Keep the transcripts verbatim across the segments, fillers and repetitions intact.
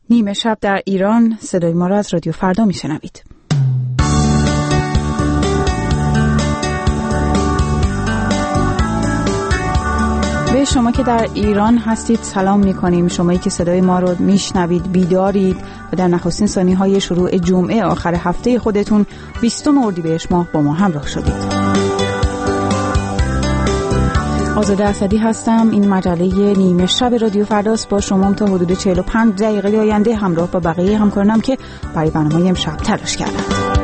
نیمه شب در ایران، صدای ما را از رادیو فردا میشنوید. به شما که در ایران هستید سلام میکنیم. شمایی که صدای ما رو میشنوید بیدارید و در نخستین ثانیه‌های شروع جمعه آخر هفته خودتون بیستم اردیبهشت ماه با ما همراه شدید. آزاده اسدی هستم. این مجله نیمه شب رادیو فرداست. با شما تا حدود چهل و پنج دقیقه آینده همراه با بقیه همکارانم که برای برنامه امشب تلاش کردند.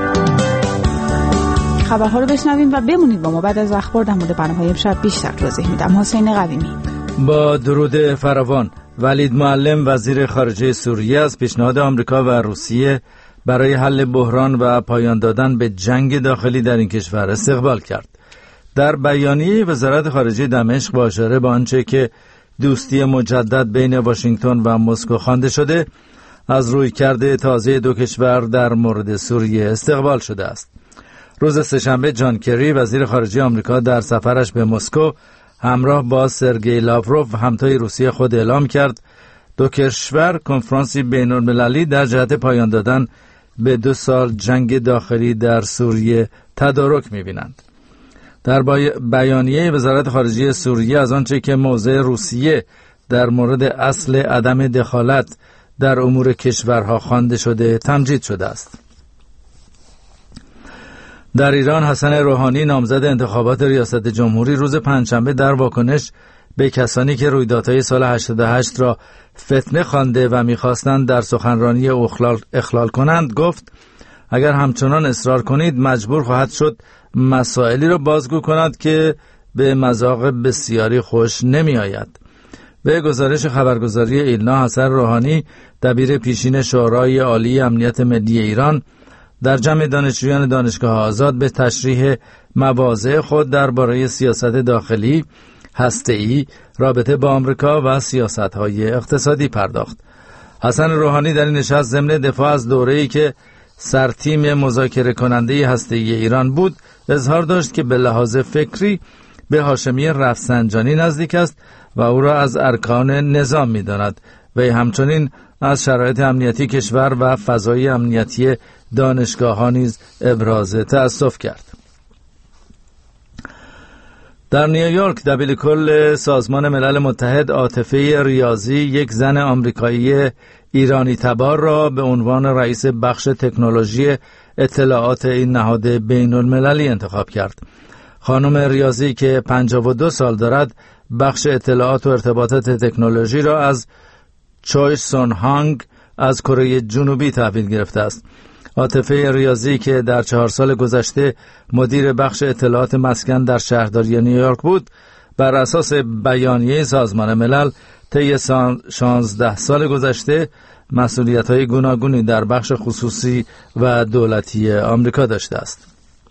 خبرها رو بشنویم و بمونید با ما. بعد از اخبار در مورد برنامه امشب بیشتر توضیح میدم. حسین قویمی. با درود فراوان. ولید معلم وزیر خارجه سوریه از پیشنهاد آمریکا و روسیه برای حل بحران و پایان دادن به جنگ داخلی در این کشور استقبال کرد. در بیانیه وزارت خارجه دمشق با اشاره به آنچه که دوستی مجدد بین واشنگتن و مسکو خوانده شده، از رویکرد تازه دو کشور در مورد سوریه استقبال شده است. روز سه‌شنبه جان کری وزیر خارجه آمریکا در سفرش به مسکو همراه با سرگئی لاوروف همتای روسیه خود اعلام کرد دو کشور کنفرانسی بین‌المللی در جهت پایان دادن به دو سال جنگ داخلی در سوریه تدارک می‌بینند. در بیانیه وزارت خارجه سوریه از آنچه که موضع روسیه در مورد اصل عدم دخالت در امور کشورها خوانده شده تمجید شده است. در ایران حسن روحانی نامزد انتخابات ریاست جمهوری روز پنجشنبه در واکنش به کسانی که رویدادهای سال هشتاد و هشت را فتنه خوانده و می‌خواستند در سخنرانی اخلال, اخلال کنند گفت اگر همچنان اصرار کنید مجبور خواهد شد مسائلی را بازگو کند که به مذاق بسیاری خوش نمی آید. به گزارش خبرگزاری ایلنا، حسن روحانی دبیر پیشین شورای عالی امنیت ملی ایران در جمع دانشجویان دانشگاه آزاد به تشریح مواضع خود درباره سیاست داخلی، هسته‌ای، رابطه با آمریکا و سیاست‌های اقتصادی پرداخت. حسن روحانی در این نشست ضمن دفاع از دوره‌ای که سرتیم مذاکره کننده هسته‌ای ایران بود اظهار داشت که به لحاظ فکری به هاشمی رفسنجانی نزدیک است و او را از ارکان نظام می‌داند و همچنین از شرایط امنیتی کشور و فضای امنیتی دانشگاه‌ها نیز ابراز تأسف کرد. در نیویورک دبیر کل سازمان ملل متحد عاطفه ریاضی یک زن آمریکایی ایرانی تبار را به عنوان رئیس بخش تکنولوژی اطلاعات این نهاد بین المللی انتخاب کرد. خانم ریاضی که پنجاه و دو سال دارد بخش اطلاعات و ارتباطات تکنولوژی را از چوی سون هانگ از کره جنوبی تحویل گرفته است. عاطفه ریاضی که در چهار سال گذشته مدیر بخش اطلاعات مسکن در شهرداری نیویورک بود، بر اساس بیانیه سازمان ملل طی شانزده سال گذشته مسئولیت‌های گوناگونی در بخش خصوصی و دولتی آمریکا داشته است.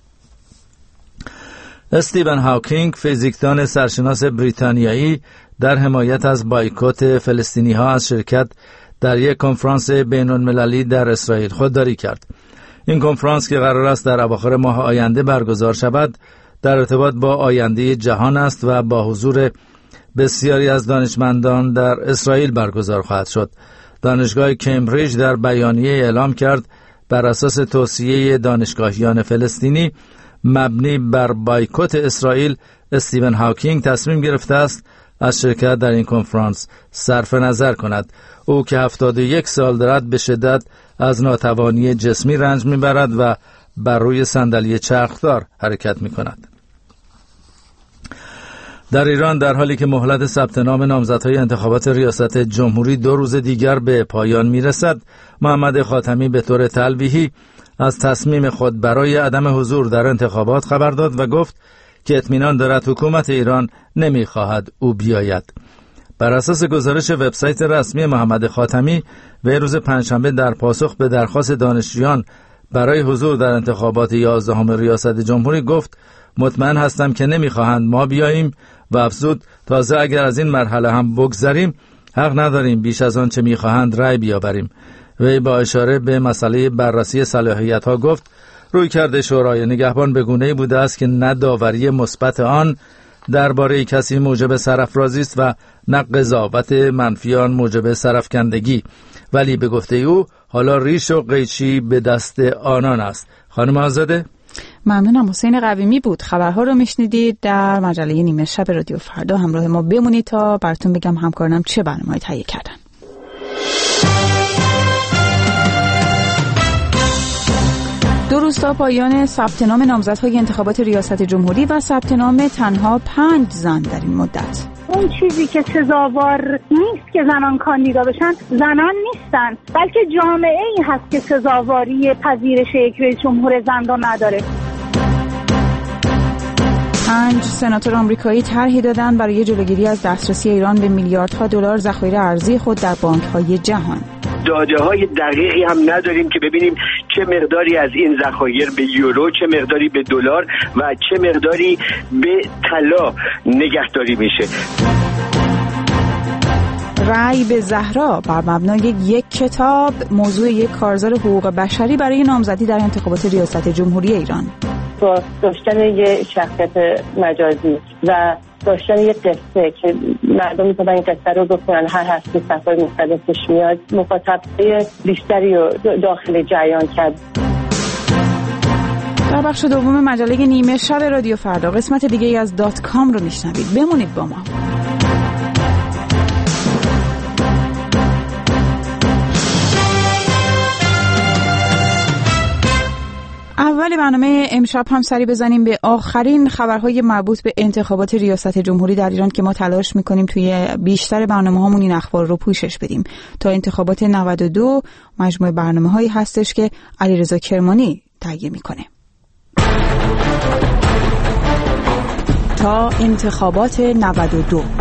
استیون هاکینگ فیزیکدان سرشناس بریتانیایی در حمایت از بایکوت فلسطینی‌ها از شرکت در یک کنفرانس بین‌المللی در اسرائیل خودداری کرد. این کنفرانس که قرار است در اواخر ماه آینده برگزار شود در ارتباط با آینده جهان است و با حضور بسیاری از دانشمندان در اسرائیل برگزار خواهد شد. دانشگاه کمبریج در بیانیه اعلام کرد بر اساس توصیه دانشگاهیان فلسطینی مبنی بر بایکوت اسرائیل، استیون هاکینگ تصمیم گرفته است از شرکت در این کنفرانس صرف نظر کند. او که هفتاد و یک سال دارد به شدت از ناتوانی جسمی رنج میبرد و بر روی صندلی چرخدار حرکت میکند. در ایران در حالی که مهلت ثبت نام نامزدهای انتخابات ریاست جمهوری دو روز دیگر به پایان میرسد، محمد خاتمی به طور تلویحی از تصمیم خود برای عدم حضور در انتخابات خبر داد و گفت که اطمینان دارد حکومت ایران نمیخواهد او بیاید. بر اساس گزارش وبسایت رسمی محمد خاتمی، وی روز پنجشنبه در پاسخ به درخواست دانشجویان برای حضور در انتخابات یازدهم ریاست جمهوری گفت مطمئن هستم که نمیخواهند ما بیاییم و افزود تازه اگر از این مرحله هم بگذریم حق نداریم بیش از آن چه میخواهند رأی بیاوریم. وی با اشاره به مسئله بررسی صلاحیت‌ها گفت رویکرد شورای نگهبان به گونه‌ای بوده است که نه داوری مثبت آن درباره کسی موجب سرافرازی است و نه قضاوت منفی آن موجب سرافکندگی ولی به گفته او حالا ریش و قیچی به دست آنان است. خانم آزاده؟ ممنونم. حسین قویمی بود. خبرها رو میشنیدید در مجله نیمه شب رادیو فردا. همراه ما بمونید تا براتون بگم همکارانم چه برنامه‌ای تهیه کردن. دو روز تا پایان ثبت نام نامزدهای انتخابات ریاست جمهوری و ثبت نام تنها پنج زن در این مدت. اون چیزی که سزاوار نیست که زنان کاندیدا بشن، زنان نیستن، بلکه جامعه ای هست که سزاواری پذیرش یک رئیس جمهور زن رو نداره. پنج سناتور آمریکایی طرحی دادند برای جلوگیری از دسترسی ایران به میلیاردها دلار ذخایر ارزی خود در بانک‌های جهان. داده‌های دقیقی هم نداریم که ببینیم چه مقداری از این ذخایر به یورو، چه مقداری به دلار و چه مقداری به طلا نگهداری میشه. رأی به زهرا بر مبنای یک کتاب، موضوع یک کارزار حقوق بشری برای نامزدی در انتخابات ریاست جمهوری ایران. با داشتن یک شخصیت مجازی و داشتن یک قصه که مردم میتونن این قصه رو بکنن، هر هفته صفحه مختلفش میاد، مخاطبه بیشتری رو داخل جریان کرد. در بخش دوم مجله نیمه شب رادیو فردا قسمت دیگه ای از دات کام رو میشنوید. بمونید با ما. اول برنامه امشب هم سری بزنیم به آخرین خبرهای مربوط به انتخابات ریاست جمهوری در ایران که ما تلاش میکنیم توی بیشتر برنامه هامون این اخبار رو پوشش بدیم. تا انتخابات نود و دو مجموعه برنامه هایی هستش که علیرضا کرمانی تهیه میکنه. تا انتخابات نود و دو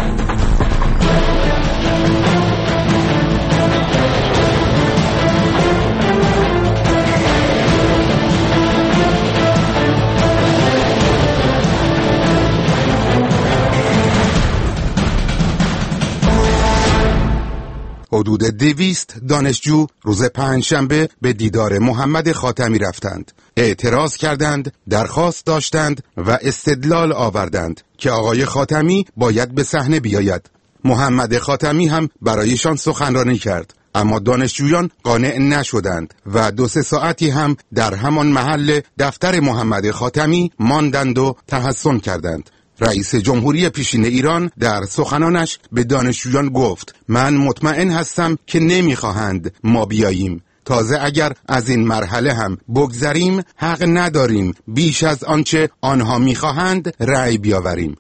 حدود دویست دانشجو روز پنجشنبه به دیدار محمد خاتمی رفتند. اعتراض کردند، درخواست داشتند و استدلال آوردند که آقای خاتمی باید به صحنه بیاید. محمد خاتمی هم برایشان سخنرانی کرد، اما دانشجویان قانع نشدند و دو سه ساعتی هم در همان محل دفتر محمد خاتمی ماندند و تحسن کردند. رئیس جمهوری پیشین ایران در سخنانش به دانشجویان گفت: من مطمئن هستم که نمیخواهند ما بیاییم. تازه اگر از این مرحله هم بگذریم حق نداریم بیش از آنچه آنها میخواهند رأی بیاوریم.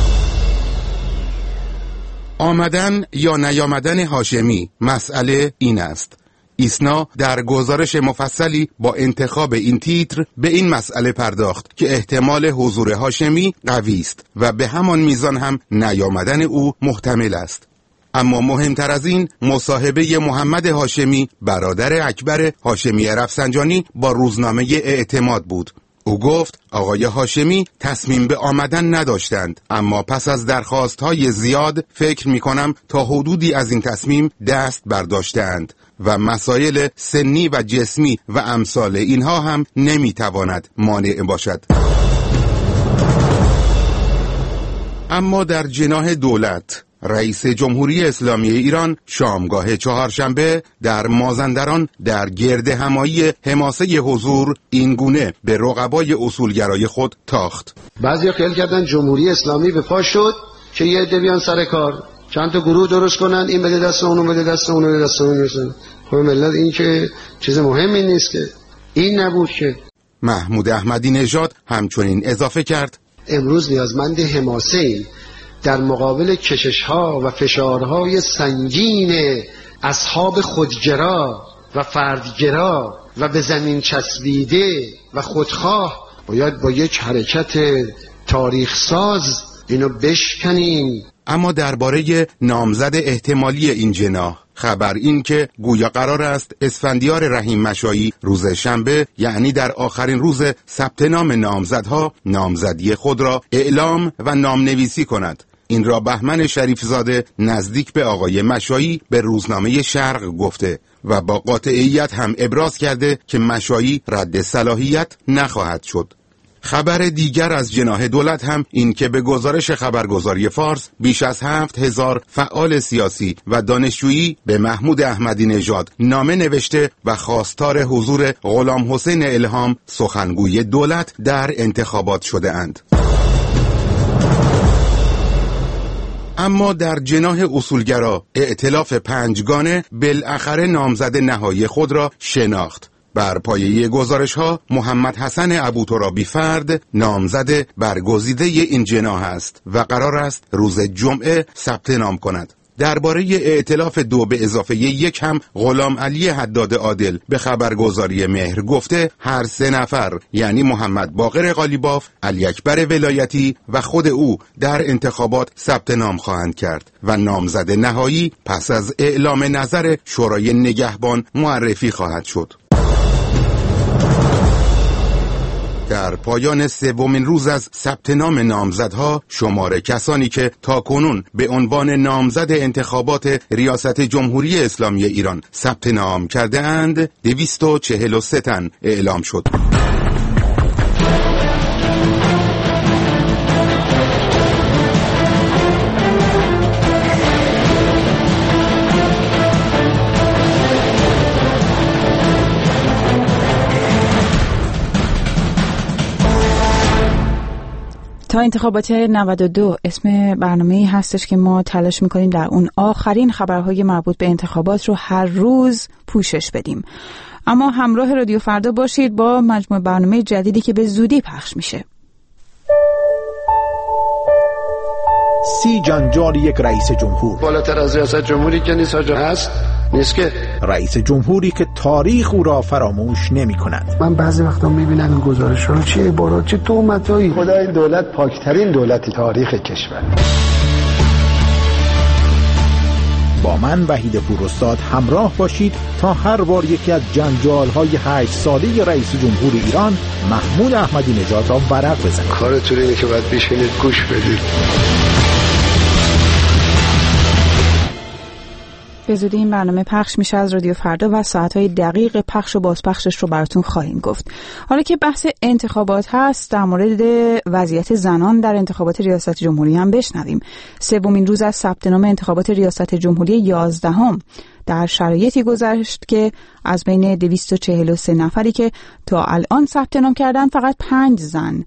آمدن یا نیامدن هاشمی مسئله این است. ایسنا در گزارش مفصلی با انتخاب این تیتر به این مسئله پرداخت که احتمال حضور هاشمی قوی است و به همان میزان هم نیامدن او محتمل است. اما مهمتر از این مصاحبه محمد هاشمی برادر اکبر هاشمی رفسنجانی با روزنامه اعتماد بود. او گفت آقای هاشمی تصمیم به آمدن نداشتند، اما پس از درخواست‌های زیاد فکر می‌کنم تا حدودی از این تصمیم دست برداشتند و مسائل سنی و جسمی و امثال اینها هم نمیتواند مانع باشد. اما در جناح دولت رئیس جمهوری اسلامی ایران شامگاه چهارشنبه در مازندران در گرد همایی حماسه حضور این گونه به رقبای اصولگرای خود تاخت. بعضی خیال کردن جمهوری اسلامی به پا شد که یه عده بیان سر کار، چند تا گروه درست کنن، این بده دست اونو بده دست اونو بده دست اونو بده. خب ملت این که چیز مهمی نیست که این نبود که. محمود احمدی نژاد همچنین اضافه کرد: امروز نیازمند حماسه ایم در مقابل کشش‌ها و فشارهای سنگین اصحاب خودگرا و فردگرا و به زمین چسبیده و خودخواه. باید با یک حرکت تاریخ ساز اینو بشکنیم. اما درباره نامزد احتمالی این جناح خبر این که گویا قرار است اسفندیار رحیم مشایی روز شنبه، یعنی در آخرین روز ثبت نام نامزدها، نامزدی خود را اعلام و نامنویسی کند. این را بهمن شریفزاده نزدیک به آقای مشایی به روزنامه شرق گفته و با قاطعیت هم ابراز کرده که مشایی رد صلاحیت نخواهد شد. خبر دیگر از جناح دولت هم این که به گزارش خبرگزاری فارس بیش از هفت هزار فعال سیاسی و دانشجویی به محمود احمدی نژاد نامه نوشته و خواستار حضور غلام حسین الهام سخنگوی دولت در انتخابات شده اند. اما در جناح اصولگرا ائتلاف پنجگانه بالاخره نامزد نهایی خود را شناخت. بر پایه گزارش ها محمد حسن ابوترابی فرد نامزد برگزیده این جناح است و قرار است روز جمعه ثبت نام کند. درباره ائتلاف دو به اضافه یک هم غلام علی حداد عادل به خبرگزاری مهر گفته هر سه نفر یعنی محمد باقر قالیباف، علی اکبر ولایتی و خود او در انتخابات ثبت نام خواهند کرد و نامزد نهایی پس از اعلام نظر شورای نگهبان معرفی خواهد شد. در پایان سومین روز از ثبت نام نامزدها شمار کسانی که تاکنون به عنوان نامزد انتخابات ریاست جمهوری اسلامی ایران ثبت نام کرده اند دویست و چهل و سه تن اعلام شد. تا انتخابات نود و دو اسم برنامه‌ای هستش که ما تلاش می‌کنیم در اون آخرین خبرهای مربوط به انتخابات رو هر روز پوشش بدیم. اما همراه رادیو فردا باشید با مجموعه برنامه جدیدی که به زودی پخش میشه. سی جنجال یک رئیس جمهور. بالاتر از ریاست جمهوری که نیست آجا هست نیست که رئیس جمهوری که تاریخ او را فراموش نمی کند. من بعضی وقتا میبینم این گزارش رو چه عبارات چه تهمتایی. خدا این دولت پاکترین دولتی تاریخ کشور. با من وحید پوراستاد همراه باشید تا هر بار یکی از جنجال‌های هشت ساله رئیس جمهور ایران محمود احمدی نژاد را ورق بزنید. کارتون اینه که باید بشینید گوش بدید. به زودی این برنامه پخش میشه از رادیو فردا و ساعتهای دقیق پخش و بازپخشش رو براتون خواهیم گفت. حالا که بحث انتخابات هست در مورد وضعیت زنان در انتخابات ریاست جمهوری هم بشنویم. سومین روز از ثبت نام انتخابات ریاست جمهوری یازدهم در شرایطی گذشت که از بین دویست و چهل و سه نفری که تا الان ثبت نام کردن فقط پنج زن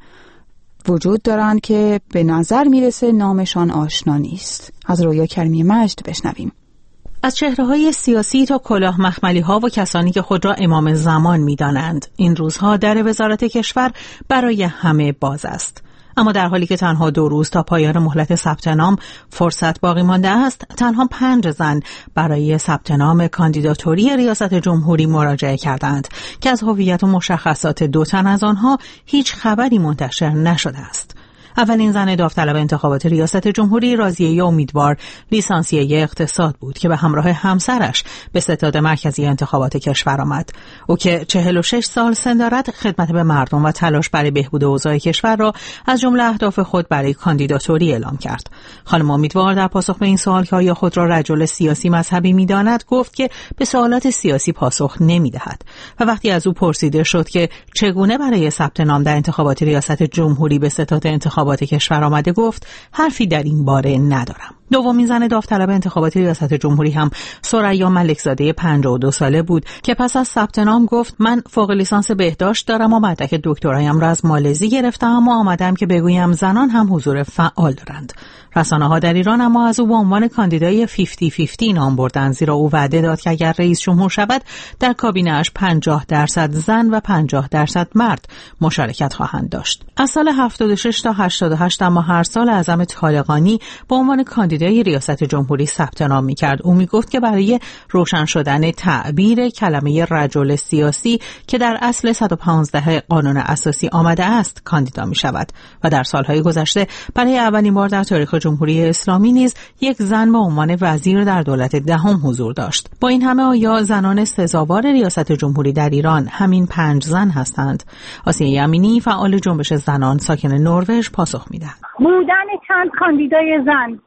وجود دارند که به نظر میرسه نامشان آشنا نیست. از رویا کریمی مجد بشنویم. از چهره‌های سیاسی تا کلاه مخملی‌ها و کسانی که خود را امام زمان می‌دانند، این روزها در وزارت کشور برای همه باز است. اما در حالی که تنها دو روز تا پایان مهلت ثبت نام فرصت باقی مانده است، تنها پنج زن برای ثبت نام کاندیداتوری ریاست جمهوری مراجعه کردند که از هویت و مشخصات دو تن از آنها هیچ خبری منتشر نشده است. اولین زن داوطلب انتخابات ریاست جمهوری راضیه امیدوار لیسانسیه اقتصاد بود که به همراه همسرش به ستاد مرکزی انتخابات کشور آمد. او که چهل و شش سال سن دارد خدمت به مردم و تلاش برای بهبود اوضاع کشور را از جمله اهداف خود برای کاندیداتوری اعلام کرد. خانم امیدوار در پاسخ به این سوال که آیا خود را رجل سیاسی مذهبی می‌داند گفت که به سوالات سیاسی پاسخ نمی‌دهد و وقتی از او پرسیده شد که چگونه برای ثبت نام در انتخابات ریاست جمهوری به ستاد انتخابات کشور آمده گفت حرفی در این باره ندارم. دومین زن داوطلب انتخابات ریاست جمهوری هم ثریا ملکزاده پنجاه و دو ساله بود که پس از ثبت نام گفت من فوق لیسانس بهداشت دارم و مدرک دکترایم را از مالزی گرفتم و آمدم که بگویم زنان هم حضور فعال دارند. رسانه‌ها در ایران اما از او به عنوان کاندیدای پنجاه پنجاه نام بردند، زیرا او وعده داد که اگر رئیس جمهور شود در کابینه‌اش پنجاه درصد زن و پنجاه درصد مرد مشارکت خواهند داشت. از سال هفتاد و شش تا هشتاد و هشت اما هر سال اعظم طالقانی به عنوان کاندیدای ریاست جمهوری ثبت نام می‌کرد. او می‌گفت که برای روشن شدن تعبیر کلمه رجل سیاسی که در اصل صد و پانزده قانون اساسی آمده است کاندیدا می‌شود و در سال‌های گذشته برای اولین بار در تاریخ جمهوری اسلامی نیز یک زن به عنوان وزیر در دولت دهم حضور داشت. با این همه آیا زنان سزاوار ریاست جمهوری در ایران همین پنج زن هستند؟ آسیه امینی فعال جنبش زنان ساکن نروژ پاسخ می‌دهد. بودن چند کاندیدای زن از نظر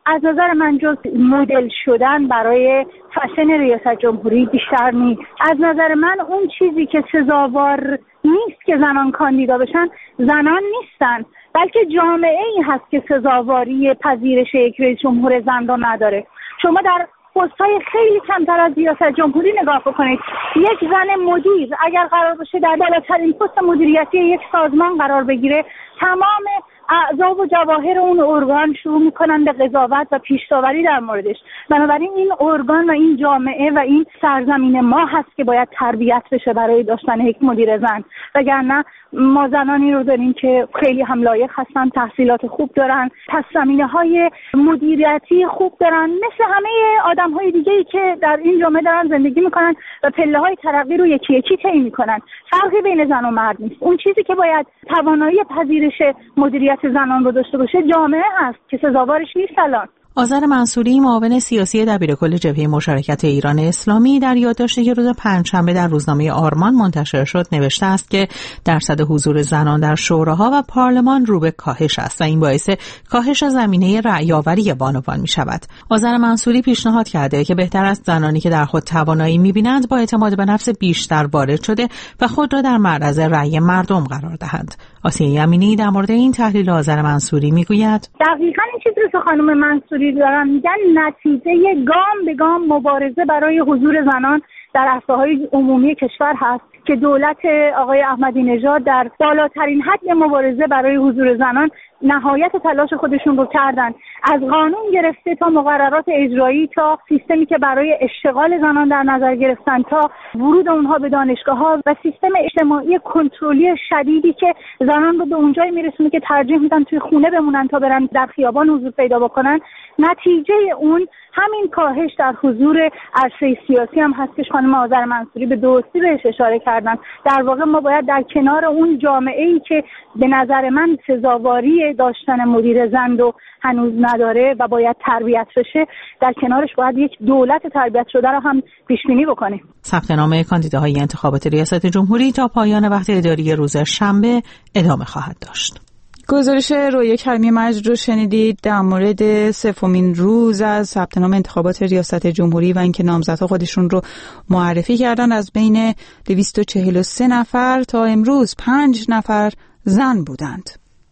نظر من جز مدل شدن برای فشن ریاست جمهوری بیشتر نیست. از نظر من اون چیزی که سزاوار نیست که زنان کاندیدا بشن، زنان نیستن، بلکه جامعه ای هست که سزاواری پذیرش یک رئیس جمهور زن رو نداره. شما در پست‌های خیلی کمتر از ریاست جمهوری نگاه بکنید، یک زن مدیر اگر قرار باشه در بالاترین پست مدیریتی یک سازمان قرار بگیره، تمام اعضا و جواهر اون ارگان شروع میکنن به قضاوت و پیش‌داوری در موردش. بنابراین این ارگان و این جامعه و این سرزمین ما هست که باید تربیت بشه برای داشتن یک مدیر زن، وگرنه ما زنانی رو داریم که خیلی هم لایق هستن، تحصیلات خوب دارن، پس زمینه‌های مدیریتی خوب دارن، مثل همه آدم‌های دیگه‌ای که در این جامعه دارن زندگی میکنن و پله‌های ترقی رو یکی یکی طی میکنن. فرقی بین زن و مرد نیست. اون چیزی که باید توانایی پذیرش مدیریت زنان رو داشته باشه جامعه هست که سزاوارش نیست. الان آذر منصوری، معاون سیاسی دبیرکل جبهه مشارکت ایران اسلامی، در یادداشتی که روز پنجشنبه در روزنامه آرمان منتشر شد نوشته است که درصد حضور زنان در شوراها و پارلمان رو به کاهش است و این باعث کاهش زمینه رأی‌آوری بانوان می شود. آذر منصوری پیشنهاد کرده که بهتر است زنانی که در خود توانایی می بینند با اعتماد به نفس بیشتر وارد شده و خود را در معرض رأی مردم قرار دهند. آسیه یمینی در مورد این تحلیل آذر منصوری می گوید دقیقاً این چیزی رو خانم منصوری دارن میگن، نتیجه گام به گام مبارزه برای حضور زنان در عرصه‌های عمومی کشور هست که دولت آقای احمدی نژاد در بالاترین حد مبارزه برای حضور زنان نهایت تلاش خودشون رو کردن، از قانون گرفته تا مقررات اجرایی تا سیستمی که برای اشتغال زنان در نظر گرفتن تا ورود اونها به دانشگاه‌ها و سیستم اجتماعی کنترلی شدیدی که زنان رو به اونجایی میرسونه که ترجیح میدن توی خونه بمونن تا برن در خیابان حضور پیدا بکنن. نتیجه اون همین کاهش در حضور عرصه سیاسی هم هست که خانم آذر منصوری به درستی بهش اشاره کردن. در واقع ما باید در کنار اون جامعه‌ای که به نظر من سزاواری داشتن مدیر زن رو هنوز نداره و باید تربیت بشه، در کنارش باید یک دولت تربیت شده رو هم پیش بینی بکنیم. ثبت نام کاندیداهای انتخابات ریاست جمهوری تا پایان وقت اداری روز شنبه ادامه خواهد داشت. گزارش رویا کریمی مجد رو شنیدید در مورد سومین روز از ثبت نام انتخابات ریاست جمهوری و اینکه نامزدها خودشون رو معرفی کردن. از بین دویست و چهل و سه نفر تا امروز پنج نفر زن بودند.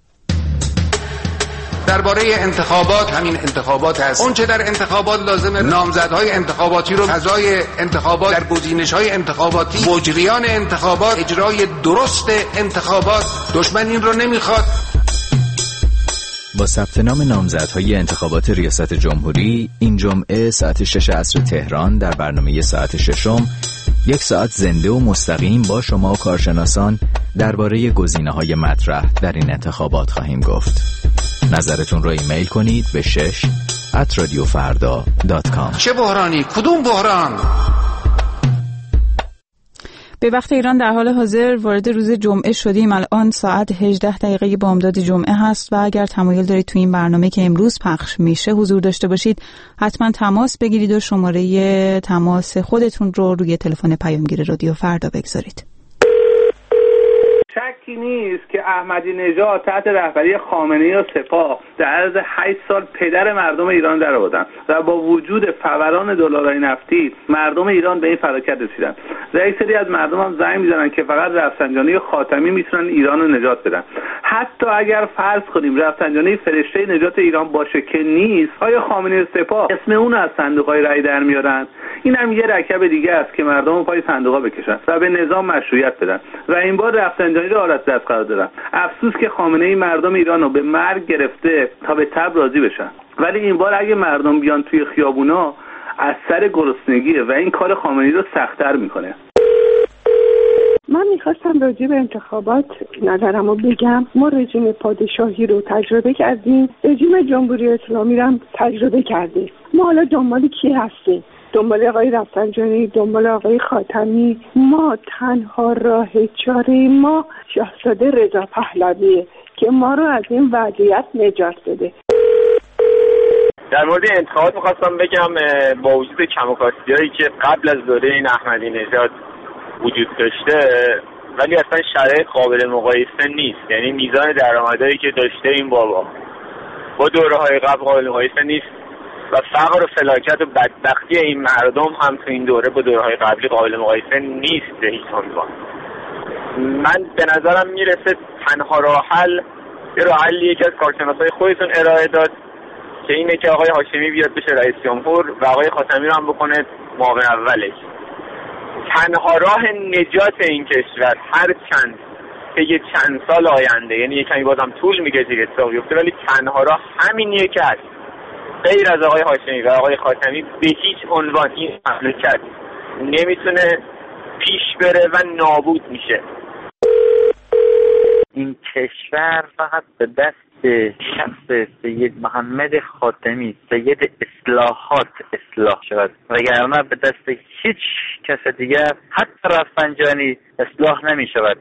درباره انتخابات، همین انتخابات هست. اون چه در انتخابات لازمه نامزدهای انتخاباتی رو فضای انتخابات در گزینش‌های انتخاباتی، مجریان انتخابات، اجرای درست انتخابات، دشمن این رو نمیخواد. با ثبت نام نامزدهای انتخابات ریاست جمهوری این جمعه ساعت شش عصر تهران در برنامه ساعت ششم یک ساعت زنده و مستقیم با شما و کارشناسان درباره گزینه‌های مطرح در این انتخابات خواهیم گفت. نظرتون رو ایمیل کنید به شش ات رادیو فردا دات کام. چه بحرانی؟ کدوم بحران؟ به وقت ایران در حال حاضر وارد روز جمعه شدیم. الان ساعت هجده دقیقه بامداد جمعه هست و اگر تمایل دارید تو این برنامه که امروز پخش میشه حضور داشته باشید، حتما تماس بگیرید و شماره تماس خودتون رو روی تلفن پیامگیر رادیو فردا بگذارید. شکی نیست که احمدی نژاد تحت رهبری خامنه‌ای و سپاه در عرض هشت سال پدر مردم ایران درآوردن و با وجود فوران دلارهای نفتی مردم ایران به این فلاکت رسیدن. یک سری از مردم هم زنگ میزنن که فقط رفسنجانی خاتمی میتونن ایران رو نجات بدن. حتی اگر فرض کنیم رفسنجانی فرشته نجات ایران باشه که نیست، آیا خامنه‌ای و سپاه اسم اون از صندوق‌های رای در میارن؟ این هم یه رکب دیگه است که مردم پای صندوق‌ها بکشن و به نظام مشروعیت بدن و این بار رفسنجانی رو آلت دست قرار دادن. افسوس که خامنه‌ای مردم ایران رو به مرگ گرفته تا به تب راضی بشن، ولی این بار اگه مردم بیان توی خیابونا از سر گرسنگیه و این کار خامنه‌ای رو سخت‌تر میکنه. من میخواستم راجع به انتخابات نظرمو بگم. ما رژیم پادشاهی رو تجربه کردیم، رژیم جمهوری اسلامی رو هم تجربه کردیم. ما حالا دنبال کی هستیم؟ دنبال آقای رفسنجانی، دنبال آقای خاتمی. ما تنها راه چاره ما شاهزاده رضا پهلویه که ما رو از این وضعیت نجات بده. در مورد انتخابات میخواستم بگم با وجود کم و کاستی‌هایی که قبل از دوره این احمدی نژاد وجود داشته، ولی اصلا شرایط قابل مقایسه نیست. یعنی میزان درآمدایی که داشته این بابا با دوره‌های قبل قابل مقایسه نیست. و فقر و فلاکت و بدبختی این مردم هم تو این دوره با دورهای قبلی قابل مقایسه نیست به هیچ عنوان. من به نظرم میرسه تنها راه حل یه راه حلی یکی از کارشناسای خودتون ارائه داد که اینه که آقای هاشمی بیاد بشه رئیس جمهور و آقای خاتمی رو هم بکنه معاون اولش. تنها راه نجات این کشور هر چند که یه چند سال آینده، یعنی یه کمی بازم طول میکشه که اتفاق بیفته، ولی تنها راه همینیه که هست. غیر از آقای هاشمی و آقای خاتمی به هیچ عنوان این مملکت نمیتونه پیش بره و نابود میشه. این کشور فقط به دست شخص سید محمد خاتمی، سید اصلاحات اصلاح شود، وگرنه به دست هیچ کس دیگر حتی رفسنجانی اصلاح نمی شود.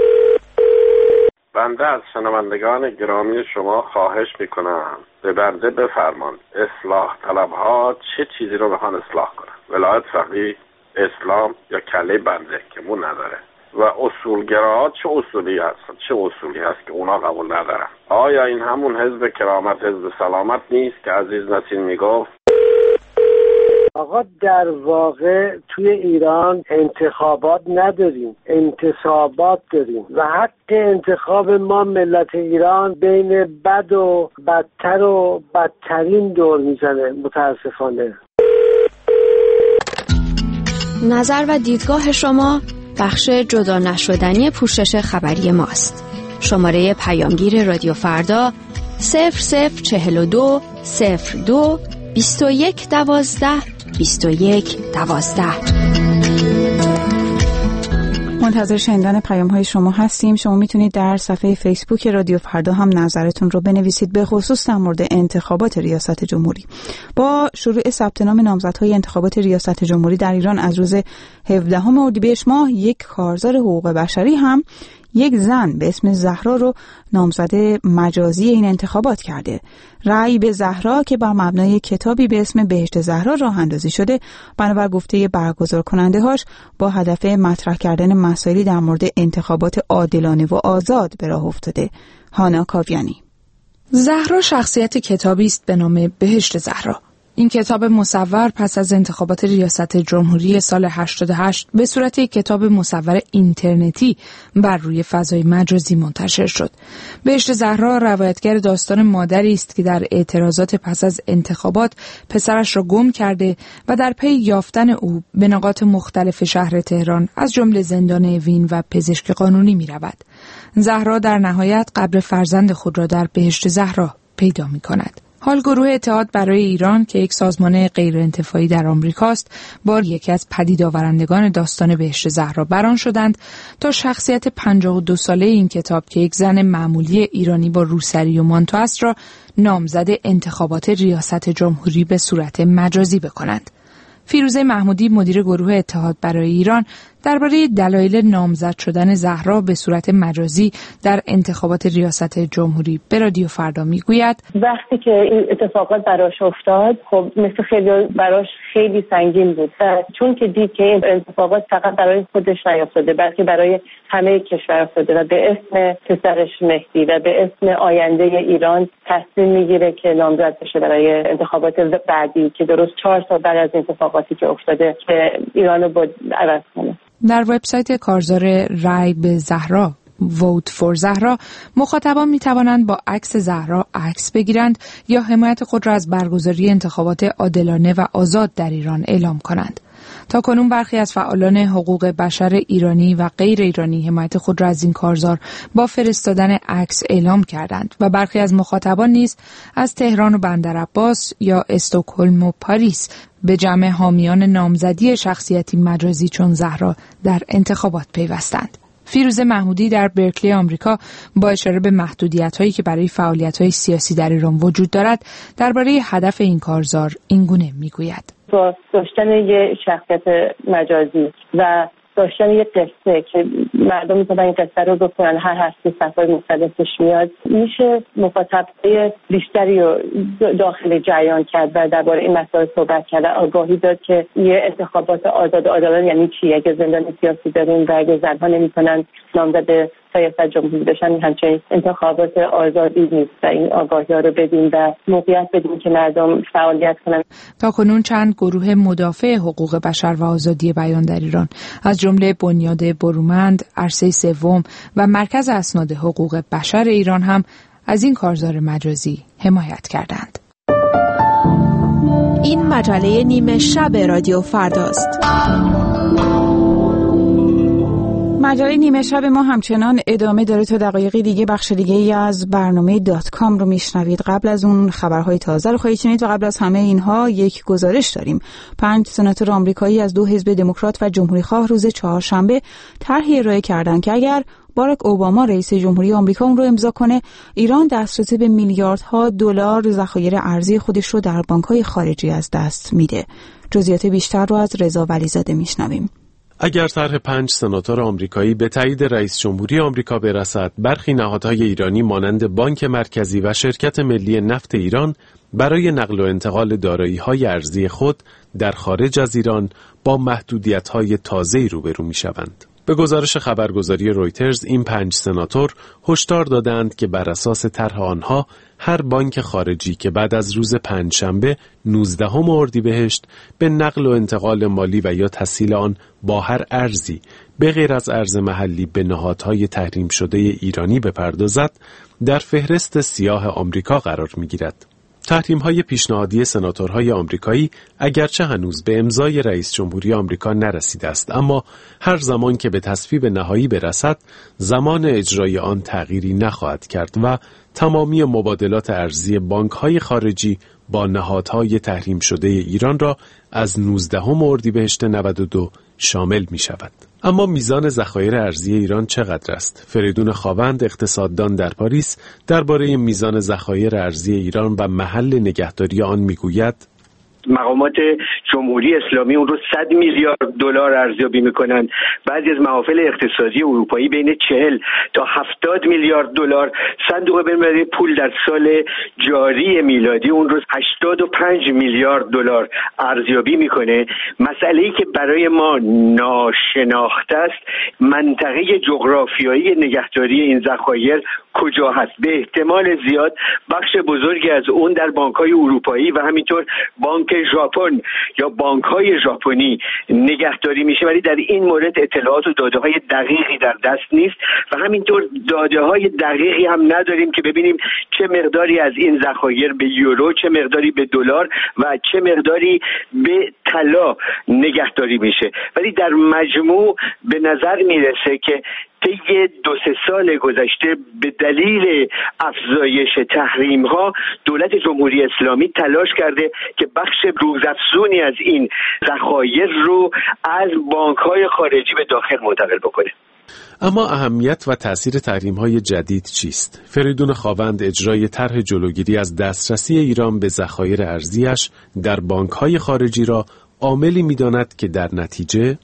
بنده از شنوندگان گرامی شما خواهش میکنم به بنده بفرمان اصلاح طلبها چه چیزی رو بخوان اصلاح کنن. ولایت فقیه، اسلام یا کله بنده که مون نداره و اصولگراها چه اصولی هست چه اصولی هست که اونا قبول ندارن. آیا این همون حزب کرامت، حزب سلامت نیست که عزیز نسیم میگفت؟ آقا در واقع توی ایران انتخابات نداریم، انتصابات داریم و حق انتخاب ما ملت ایران بین بد و بدتر و بدترین دور میزنه متاسفانه. نظر و دیدگاه شما بخش جدا نشدنی پوشش خبری ماست. شماره پیامگیر رادیو فردا صفر صفر چهل و دو صفر دو بیست و یک دوازده بیست و یک دوازده. منتظر شنیدن پیام های شما هستیم. شما میتونید در صفحه فیسبوک رادیو فردا هم نظرتون رو بنویسید، به خصوص در مورد انتخابات ریاست جمهوری. با شروع ثبت نام نامزدهای انتخابات ریاست جمهوری در ایران از روز هفدهم اردیبهشت ماه، یک کارزار حقوق بشری هم یک زن به اسم زهرا رو نامزد مجازی این انتخابات کرده. رأی به زهرا که بر مبنای کتابی به اسم بهشت زهرا راه اندازی شده، بنابر گفته برگزار کننده هاش با هدف مطرح کردن مسائلی در مورد انتخابات عادلانه و آزاد به راه افتاده. هانا کاویانی. زهرا شخصیت کتابی است به نام بهشت زهرا. این کتاب مصور پس از انتخابات ریاست جمهوری سال هشتاد و هشت به صورت یک کتاب مصور اینترنتی بر روی فضای مجازی منتشر شد. بهشت زهرا روایتگر داستان مادری است که در اعتراضات پس از انتخابات پسرش را گم کرده و در پی یافتن او به نقاط مختلف شهر تهران از جمله زندان اوین و پزشک قانونی می رود. زهرا در نهایت قبر فرزند خود را در بهشت زهرا پیدا می کند. حال گروه اتحاد برای ایران که یک سازمان غیرانتفاعی در آمریکاست، با یکی از پدید آورندگان داستان بهشت زهرا بران شدند تا شخصیت پنجاه و دو ساله این کتاب که یک زن معمولی ایرانی با روسری و مانتو است را نامزد انتخابات ریاست جمهوری به صورت مجازی بکنند. فیروزه محمودی مدیر گروه اتحاد برای ایران درباره دلایل نامزد شدن زهرا به صورت مجازی در انتخابات ریاست جمهوری به رادیو فردا میگوید وقتی که این اتفاقات براش افتاد، خب مثل خیلی براش خیلی سنگین بود، چون که دید که این اتفاقات فقط برای خودش نیفتاده بلکه برای همه کشور افتاده و به اسم پسرش مهدی و به اسم آینده ایران تصمیم میگیره که نامزد بشه برای انتخابات بعدی که درست چهار سال بعد از انتخاباتی که افتاده که ایرانو با عوض کنه. در وبسایت کارزار رای به زهرا Vote for زهرا مخاطبان می توانند با عکس زهرا عکس بگیرند یا حمایت خود را از برگزاری انتخابات عادلانه و آزاد در ایران اعلام کنند. تاکنون برخی از فعالان حقوق بشر ایرانی و غیر ایرانی حمایت خود را از این کارزار با فرستادن عکس اعلام کردند و برخی از مخاطبان نیز از تهران و بندرعباس یا استکهلم و پاریس به جمع حامیان نامزدی شخصیتی مجازی چون زهرا در انتخابات پیوستند. فیروزه محمودی در برکلی آمریکا با اشاره به محدودیت‌هایی که برای فعالیت‌های سیاسی در ایران وجود دارد درباره هدف این کارزار اینگونه میگوید: با داشتن یک شخصیت مجازی و داشتن یک قصه که مردم میتونن این قصه رو بکنن، هر هفته صفحات مختلفش میاد، میشه مخاطبای بیشتری رو داخل جریان کرد و درباره این مسائل صحبت کرد، آگاهی داد که یه انتخابات آزاد و عادلانه یعنی چی، اگه زندان سیاسی داریم و اگه زنها نمیتونن نامزد ریاست جمهوری بشن همچنین انتخابات آزادی نیست و این آگاهی رو بدیم و موقعیت بدیم که مردم فعالیت کنن. تا کنون چند گروه مدافع حقوق بشر و آزادی بیان در ایران از جمله بنیاد برومند، عرصه سوم و مرکز اسناد حقوق بشر ایران هم از این کارزار مجازی حمایت کردند. این مجله نیمه شب رادیو فرداست. مجله نیمه شب ما همچنان ادامه داره. تا دقایقی دیگه بخش دیگه ای از برنامه دات کام رو میشنوید. قبل از اون خبرهای تازه رو خواهید شنید و قبل از همه اینها یک گزارش داریم. پنج سناتور آمریکایی از دو حزب دموکرات و جمهوری‌خواه روز چهارشنبه طرحی ارائه کردند که اگر باراک اوباما رئیس جمهوری آمریکا اون رو امضا کنه، ایران دسترسی به میلیاردها دلار ذخایر ارزی خودش رو در بانک‌های خارجی از دست میده. جزئیات بیشتر رو از رضا ولیزاده میشنویم. اگر طرح پنج سناتور آمریکایی به تایید رئیس جمهوری آمریکا برسد، برخی نهادهای ایرانی مانند بانک مرکزی و شرکت ملی نفت ایران برای نقل و انتقال دارایی‌های ارزی خود در خارج از ایران با محدودیت‌های تازه‌ای روبرو می‌شوند. به گزارش خبرگزاری رویترز، این پنج سناتور هشدار دادند که بر اساس طرح آنها هر بانک خارجی که بعد از روز پنجشنبه نوزدهم اردیبهشت به نقل و انتقال مالی و یا تسهیل آن با هر ارزی به غیر از ارز محلی به نهادهای تحریم شده ایرانی بپردازد، در فهرست سیاه آمریکا قرار می‌گیرد. تحریم‌های پیشنهادی سناتورهای آمریکایی اگرچه هنوز به امضای رئیس جمهوری آمریکا نرسیده است، اما هر زمان که به تصویب نهایی برسد، زمان اجرای آن تغییری نخواهد کرد و تمامی مبادلات ارزی بانک‌های خارجی با نهادهای تحریم شده ایران را از نوزدهم اردیبهشت نود و دو شامل می‌شود. اما میزان ذخایر ارزی ایران چقدر است؟ فریدون خاوند، اقتصاددان در پاریس، درباره میزان ذخایر ارزی ایران و محل نگهداری آن میگوید: مقامات جمهوری اسلامی اون رو صد میلیارد دلار ارزیابی میکنن. بعضی از محافل اقتصادی اروپایی بین چهل تا هفتاد میلیارد دلار. صندوق بین‌المللی پول در سال جاری میلادی اون رو هشتاد و پنج میلیارد دلار ارزیابی میکنه. مسئله‌ای که برای ما ناشناخته است، منطقه جغرافیایی نگهداری این ذخایر کجا هست. به احتمال زیاد بخش بزرگی از اون در بانک‌های اروپایی و همینطور بانک ژاپن یا بانک‌های ژاپنی نگهداری میشه، ولی در این مورد اطلاعات و داده‌های دقیقی در دست نیست و همینطور داده‌های دقیقی هم نداریم که ببینیم چه مقداری از این ذخایر به یورو، چه مقداری به دلار و چه مقداری به طلا نگهداری میشه. ولی در مجموع به نظر میرسه که طی دو سه سال گذشته به دلیل افزایش تحریم ها دولت جمهوری اسلامی تلاش کرده که بخش روزافزونی از این ذخایر رو از بانک های خارجی به داخل منتقل بکنه. اما اهمیت و تأثیر تحریم‌های جدید چیست؟ فریدون خاوند اجرای طرح جلوگیری از دسترسی ایران به ذخایر ارزیش در بانک‌های خارجی را عاملی می‌داند که در نتیجه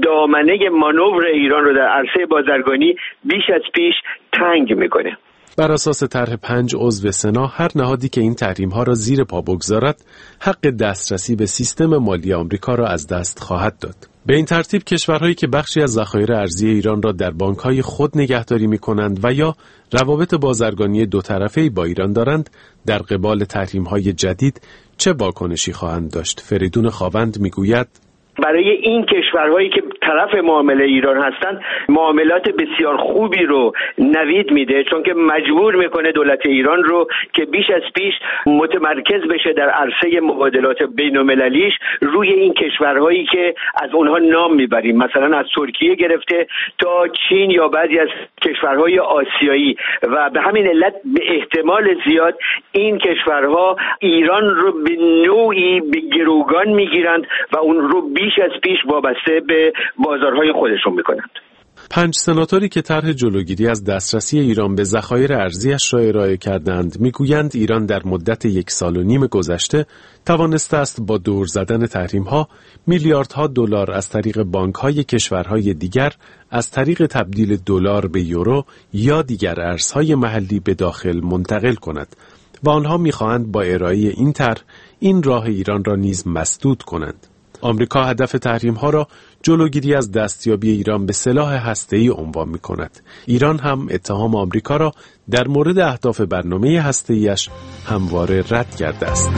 دامنه مانور ایران رو در عرصه بازرگانی بیش از پیش تنگ می‌کنه. بر اساس طرح پنج عضو سنا، هر نهادی که این تحریم‌ها را زیر پا بگذارد، حق دسترسی به سیستم مالی آمریکا را از دست خواهد داد. به این ترتیب کشورهایی که بخشی از ذخایر ارزی ایران را در بانک‌های خود نگهداری می‌کنند و یا روابط بازرگانی دو طرفه‌ای با ایران دارند، در قبال تحریم‌های جدید چه واکنشی خواهند داشت؟ فریدون خاوند می‌گوید: برای این کشورهایی که طرف معامله ایران هستند معاملات بسیار خوبی رو نوید میده، چون که مجبور میکنه دولت ایران رو که بیش از پیش متمرکز بشه در عرصه مبادلات بین‌المللیش روی این کشورهایی که از اونها نام میبریم، مثلا از ترکیه گرفته تا چین یا بعضی از کشورهای آسیایی، و به همین علت به احتمال زیاد این کشورها ایران رو به نوعی به گروگان میگیرند و اون رو بیش از پیش وابسته به بازارهای خودشون میکنند. پنج سناتوری که طرح جلوگیری از دسترسی ایران به ذخایر ارزیش را ارائه کردند میگویند ایران در مدت یک سال و نیم گذشته توانسته است با دور زدن تحریم‌ها میلیاردها دلار از طریق بانک‌های کشورهای دیگر از طریق تبدیل دلار به یورو یا دیگر ارزهای محلی به داخل منتقل کند و آنها می‌خواهند با ارائه این طرح این راه ایران را نیز مسدود کنند. آمریکا هدف تحریم‌ها را جلوگیری از دستیابی ایران به سلاح هسته‌ای عنوان می‌کند. ایران هم اتهام آمریکا را در مورد اهداف برنامه هسته‌ایش همواره رد کرده است.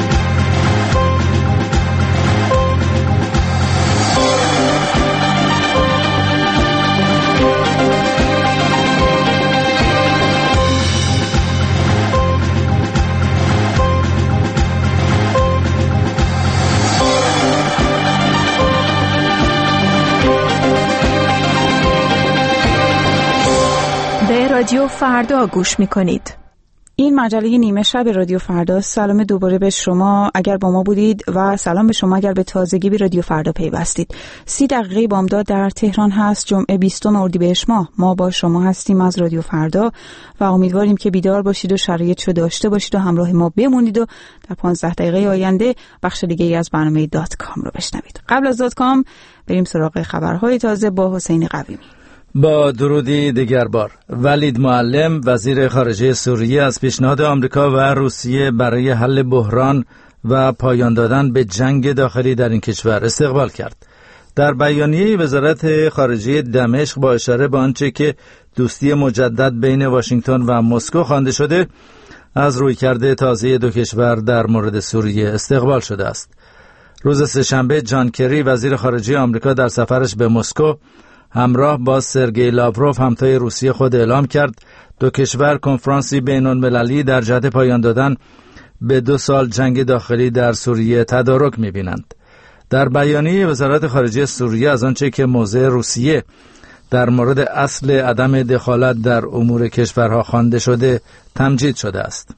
رادیو فردا گوش میکنید. این مجله نیمه شب رادیو فردا. سلام دوباره به شما اگر با ما بودید و سلام به شما اگر به تازگی به رادیو فردا پیوستید. سی دقیقه بامداد در تهران هست. جمعه بیستم اردیبهشت ماه ما با شما هستیم از رادیو فردا و امیدواریم که بیدار باشید و شرایطشو داشته باشید و همراه ما بمونید و در پانزده دقیقه آینده بخش دیگه ای از برنامه دات کام رو بشنوید. قبل از دات کام بریم سراغ خبرهای تازه با حسین قویمی. با درودی دیگر بار، ولید معلم وزیر خارجه سوریه از پیشنهاد آمریکا و روسیه برای حل بحران و پایان دادن به جنگ داخلی در این کشور استقبال کرد. در بیانیه وزارت خارجه دمشق با اشاره به آنچه که دوستی مجدد بین واشنگتن و مسکو خوانده شده، از رویکرد تازه دو کشور در مورد سوریه استقبال شده است. روز سه‌شنبه جان کری وزیر خارجه آمریکا در سفرش به مسکو همراه با سرگئی لاوروف همتای روسیه خود اعلام کرد دو کشور کنفرانسی بین‌المللی در جهت پایان دادن به دو سال جنگ داخلی در سوریه تدارک می‌بینند. در بیانیه وزارت خارجه سوریه از آنچه که موضع روسیه در مورد اصل عدم دخالت در امور کشورها خوانده شده تمجید شده است.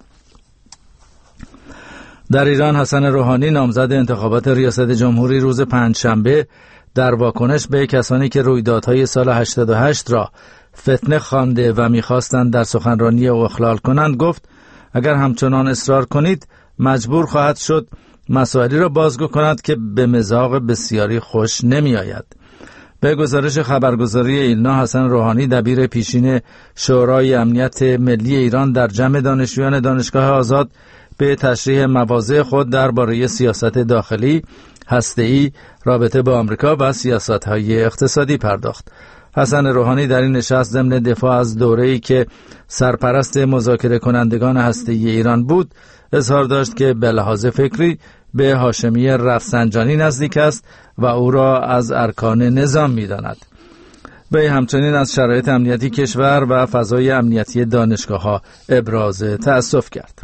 در ایران حسن روحانی نامزد انتخابات ریاست جمهوری روز پنجشنبه در واکنش به کسانی که رویدادهای سال هشتاد و هشت را فتنه خوانده و می‌خواستند در سخنرانی او اخلال کنند گفت اگر همچنان اصرار کنید مجبور خواهد شد مسائلی را بازگو کند که به مذاق بسیاری خوش نمی آید. به گزارش خبرگزاری ایلنا، حسن روحانی دبیر پیشین شورای امنیت ملی ایران در جمع دانشجویان دانشگاه آزاد به تشریح مواضع خود درباره سیاست داخلی، هسته‌ای، رابطه با آمریکا و سیاست‌های اقتصادی پرداخت. حسن روحانی در این نشست ضمن دفاع از دوره‌ای که سرپرست مذاکره کنندگان هسته‌ای ایران بود، اظهار داشت که به لحاظ فکری به هاشمی رفسنجانی نزدیک است و او را از ارکان نظام می‌داند. به همچنین از شرایط امنیتی کشور و فضای امنیتی دانشگاه‌ها ابراز تأسف کرد.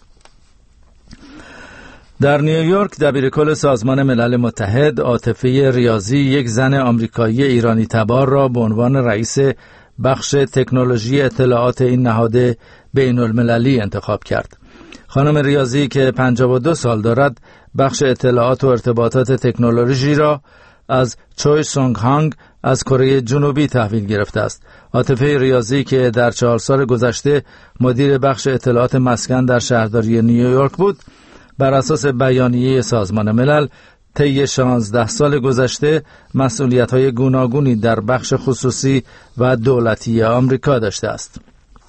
در نیویورک دبیرکل سازمان ملل متحد عاطفه ریاضی یک زن آمریکایی ایرانی تبار را به عنوان رئیس بخش تکنولوژی اطلاعات این نهاد بین المللی انتخاب کرد. خانم ریاضی که پنجاه و دو سال دارد بخش اطلاعات و ارتباطات تکنولوژی را از چوی سونگ هانگ از کره جنوبی تحویل گرفته است. عاطفه ریاضی که در چهار سال گذشته مدیر بخش اطلاعات مسکن در شهرداری نیویورک بود، بر اساس بیانیه سازمان ملل طی شانزده سال گذشته مسئولیت‌های گوناگونی در بخش خصوصی و دولتی آمریکا داشته است.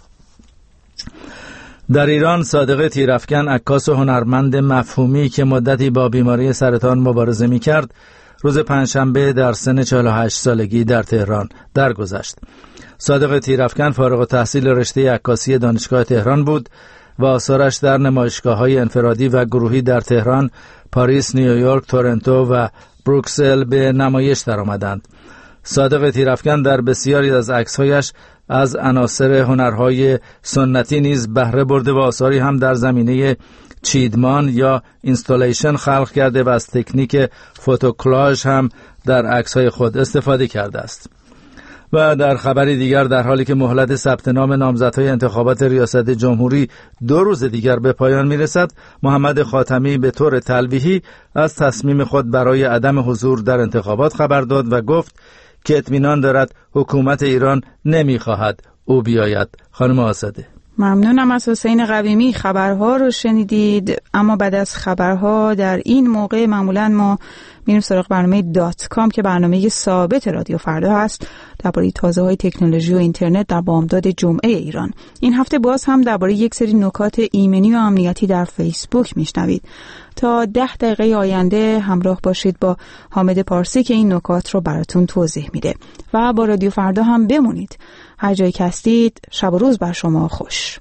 در ایران صادق تیرافکن، عکاس و هنرمند مفهومی که مدتی با بیماری سرطان مبارزه می‌کرد، روز پنجشنبه در سن چهل و هشت سالگی در تهران درگذشت. صادق تیرافکن فارغ التحصیل رشته عکاسی دانشگاه تهران بود و آثارش در نمایشگاه‌های انفرادی و گروهی در تهران، پاریس، نیویورک، تورنتو و بروکسل به نمایش درآمدند. صادق تیرافکن در بسیاری از عکس‌هایش از عناصر هنرهای سنتی نیز بهره برده و آثاری هم در زمینه چیدمان یا اینستالیشن خلق کرده و از تکنیک فوتوکلاژ هم در عکس‌های خود استفاده کرده است. و در خبری دیگر، در حالی که مهلت ثبت نام نامزدهای انتخابات ریاست جمهوری دو روز دیگر به پایان میرسد، محمد خاتمی به طور تلویحی از تصمیم خود برای عدم حضور در انتخابات خبر داد و گفت که اطمینان دارد حکومت ایران نمیخواهد او بیاید. خانم آزاده. ممنونم از حسین قویمی. خبرها رو شنیدید، اما بعد از خبرها در این موقع معمولا ما میریم سراغ برنامه دات کام که برنامه ثابت رادیو فردا هست درباره تازه‌های تکنولوژی و اینترنت در بامداد جمعه ایران. این هفته باز هم درباره یک سری نکات ایمنی و امنیتی در فیسبوک میشنوید. تا ده دقیقه آینده همراه باشید با حامد پارسی که این نکات رو براتون توضیح میده و با رادیو فردا هم بمونید. هر جایی که هستید شب و روز بر شما خوش.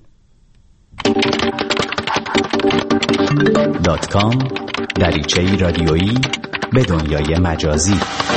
دات کام، دریچه‌ای رادیویی به دنیای مجازی.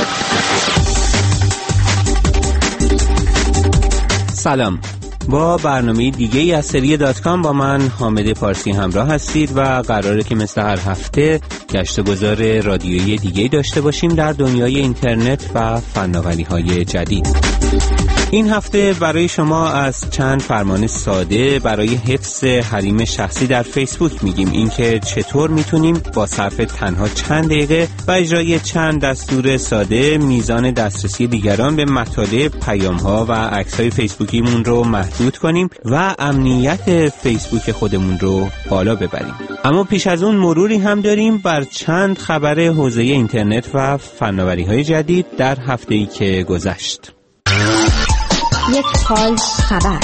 سلام، با برنامه دیگه ای از سری دات کام با من حامد پارسی همراه هستید و قراره که مثل هر هفته گشت و گذار رادیویی دیگه داشته باشیم در دنیای اینترنت و فناوری‌های جدید. این هفته برای شما از چند فرمان ساده برای حفظ حریم شخصی در فیسبوک میگیم، اینکه چطور میتونیم با صرف تنها چند دقیقه و اجرای چند دستور ساده میزان دسترسی دیگران به مطالب، پیام‌ها و عکس‌های فیسبوکیمون رو محدود کنیم و امنیت فیسبوک خودمون رو بالا ببریم. اما پیش از اون مروری هم داریم بر چند خبر حوزه اینترنت و فناوری‌های جدید در هفته‌ای که گذشت. یک پال خبر.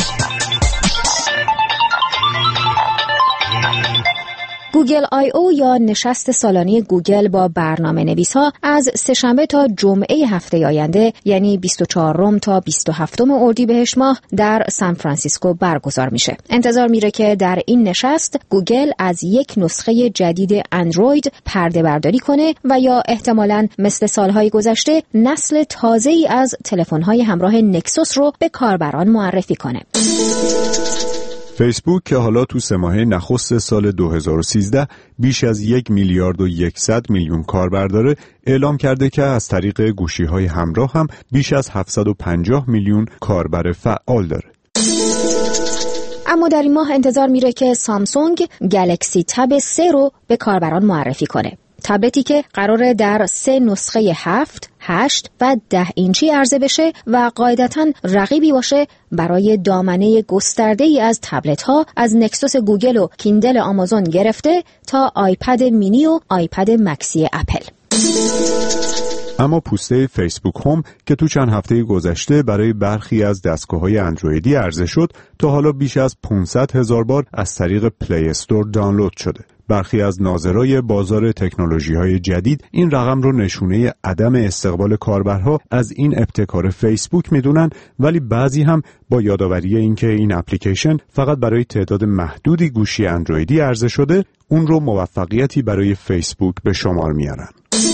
گوگل آی او یا نشست سالانه گوگل با برنامه نویس ها از سه‌شنبه تا جمعه هفته آینده یعنی بیست و چهارم تا بیست و هفتم اردیبهشت ماه در سان فرانسیسکو برگزار میشه. انتظار میره که در این نشست گوگل از یک نسخه جدید اندروید پرده برداری کنه و یا احتمالاً مثل سالهای گذشته نسل تازه‌ای از تلفن‌های همراه نکسوس رو به کاربران معرفی کنه. فیسبوک که حالا تو سه ماهه نخست سال دو هزار و سیزده بیش از یک میلیارد و یکصد میلیون کاربر داره، اعلام کرده که از طریق گوشی‌های همراه هم بیش از هفتصد و پنجاه میلیون کاربر فعال داره. اما در این ماه انتظار میره که سامسونگ گلکسی تب سه رو به کاربران معرفی کنه. تبلتی که قراره در سه نسخه هفت، هشت و ده اینچی عرضه بشه و قاعدتاً رقیبی باشه برای دامنه گسترده‌ای از تبلت ها از نکسوس گوگل و کیندل آمازون گرفته تا آیپد مینی و آیپد مکسی اپل. اما پوسته فیسبوک هوم که تو چند هفته گذشته برای برخی از دستگاه‌های اندرویدی عرضه شد، تا حالا بیش از پانصد هزار بار از طریق پلی استور دانلود شده. برخی از ناظرای بازار تکنولوژی‌های جدید این رقم رو نشونه عدم استقبال کاربرها از این ابتکار فیسبوک میدونن، ولی بعضی هم با یادآوری اینکه این اپلیکیشن فقط برای تعداد محدودی گوشی اندرویدی عرضه شده، اون رو موفقیتی برای فیسبوک به شمار میارن.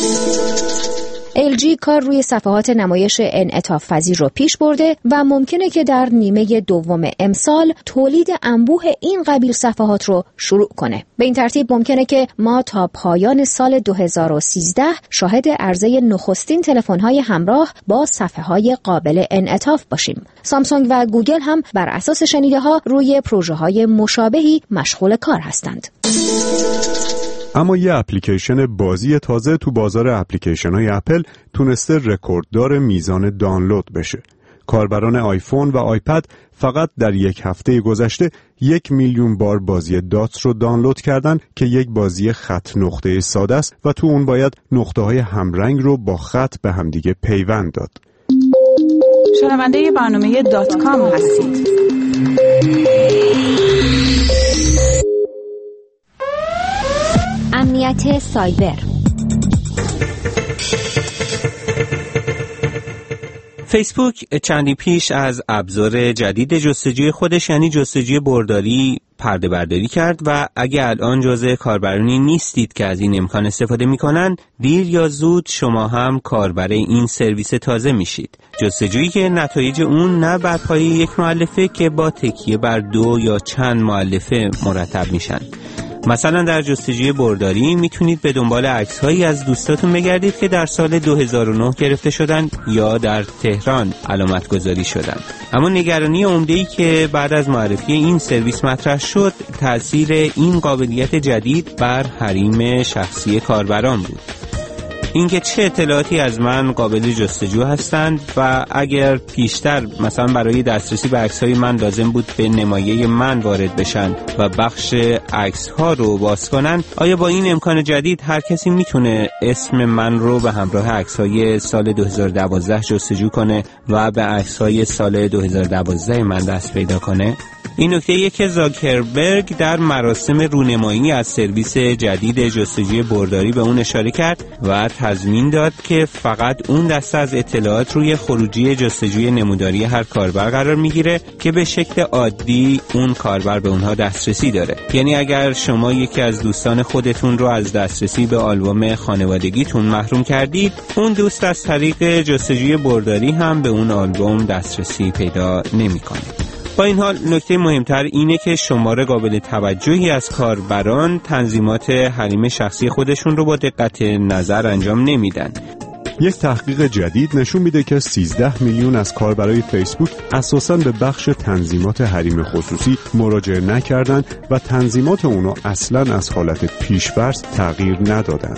ال جی کار روی صفحات نمایش انعطاف پذیر رو پیش برده و ممکنه که در نیمه دوم امسال تولید انبوه این قبیل صفحات رو شروع کنه. به این ترتیب ممکنه که ما تا پایان سال دو هزار و سیزده شاهد عرضه نخستین تلفن‌های همراه با صفحه‌های قابل انعطاف باشیم. سامسونگ و گوگل هم بر اساس شنیده‌ها روی پروژه‌های مشابهی مشغول کار هستند. اما یه اپلیکیشن بازی تازه تو بازار اپلیکیشن‌های اپل تونسته رکورددار میزان دانلود بشه. کاربران آیفون و آیپد فقط در یک هفته گذشته یک میلیون بار بازی داتس رو دانلود کردن که یک بازی خط نقطه ساده است و تو اون باید نقطه‌های همرنگ رو با خط به همدیگه پیوند داد. شنونده برنامه دات کام هستید. امنیت سایبر. فیسبوک چندی پیش از ابزار جدید جستجوی خودش یعنی جستجوی برداری پرده برداری کرد و اگه الان جزء کاربرانی نیستید که از این امکان استفاده میکنن، دیر یا زود شما هم کاربر این سرویس تازه میشید. جستجویی که نتایج اون نه بر پایه یک مؤلفه که با تکیه بر دو یا چند مؤلفه مرتب میشن. مثلا در جستجوی برداری میتونید به دنبال عکس‌هایی از دوستاتون بگردید که در سال دو هزار و نه گرفته شدن یا در تهران علامت گذاری شدن. اما نگرانی عمده‌ای که بعد از معرفی این سرویس مطرح شد، تأثیر این قابلیت جدید بر حریم شخصی کاربران بود. اینکه چه اطلاعاتی از من قابل جستجو هستند و اگر پیشتر مثلا برای دسترسی به عکس‌های من لازم بود به نمایه من وارد بشن و بخش عکس ها رو باز کنن، آیا با این امکان جدید هر کسی میتونه اسم من رو به همراه عکس های سال دو هزار و دوازده جستجو کنه و به عکس های سال دو هزار و دوازده من دست پیدا کنه؟ این نکته یک که زاکربرگ در مراسم رونمایی از سرویس جدید جستجوی برداری به اون اشاره کرد و تضمین داد که فقط اون دسته از اطلاعات روی خروجی جستجوی نموداری هر کاربر قرار میگیره که به شکل عادی اون کاربر به اونها دسترسی داره. یعنی اگر شما یکی از دوستان خودتون رو از دسترسی به آلبوم خانوادگیتون محروم کردید، اون دوست از طریق جستجوی برداری هم به اون آلبوم دسترسی پیدا نمیکنه. با این حال نکته مهمتر اینه که شمار قابل توجهی از کاربران تنظیمات حریم شخصی خودشون رو با دقت نظر انجام نمیدن. یک تحقیق جدید نشون میده که سیزده میلیون از کاربرای فیسبوک اساساً به بخش تنظیمات حریم خصوصی مراجعه نکردن و تنظیمات اونا اصلاً از حالت پیش‌فرض تغییر ندادن.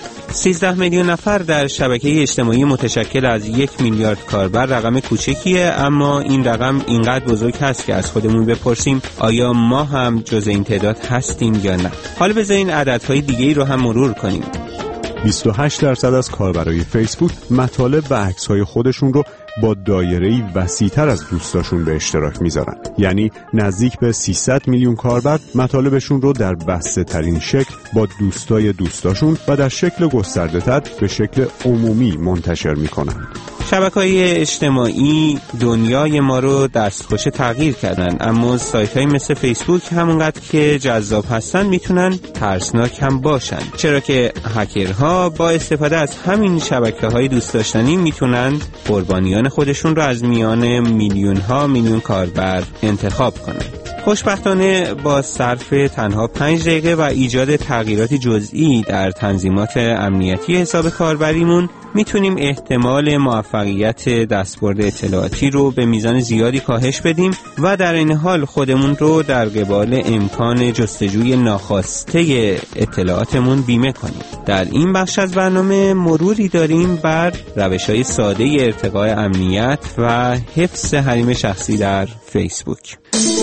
سیزده میلیون نفر در شبکه اجتماعی متشکل از یک میلیارد کاربر رقم کوچکیه، اما این رقم اینقدر بزرگ هست که از خودمون بپرسیم آیا ما هم جز این تعداد هستیم یا نه. حالا بذارین عددهای دیگه‌ای رو هم مرور کنیم. بیست و هشت درصد از کاربرای فیسبوک مطالب و عکس‌های خودشون رو با دایره‌ای وسیع‌تر از دوستاشون به اشتراک میذارن. یعنی نزدیک به سیصد میلیون کاربر مطالبشون رو در بسته ترین شکل با دوستای دوستاشون و در شکل گسترده‌تر به شکل عمومی منتشر میکنن. شبکه‌های اجتماعی دنیای ما رو دستخوش تغییر کردن، اما سایت‌های مثل فیسبوک همونقدر که جذاب هستن میتونن ترسناک هم باشن، چرا که هکرها با استفاده از همین شبکه‌های دوست داشتنی میتونن قربانیان خودشون رو از میان میلیون ها میلیون کاربر انتخاب کنن. خوشبختانه با صرف تنها پنج دقیقه و ایجاد تغییرات جزئی در تنظیمات امنیتی حساب کاربریمون میتونیم احتمال موفقیت دستبرد اطلاعاتی رو به میزان زیادی کاهش بدیم و در این حال خودمون رو در قبال امکان جستجوی ناخواسته اطلاعاتمون بیمه کنیم. در این بخش از برنامه مروری داریم بر روش‌های ساده ارتقاء امنیت و حفظ حریم شخصی در فیسبوک.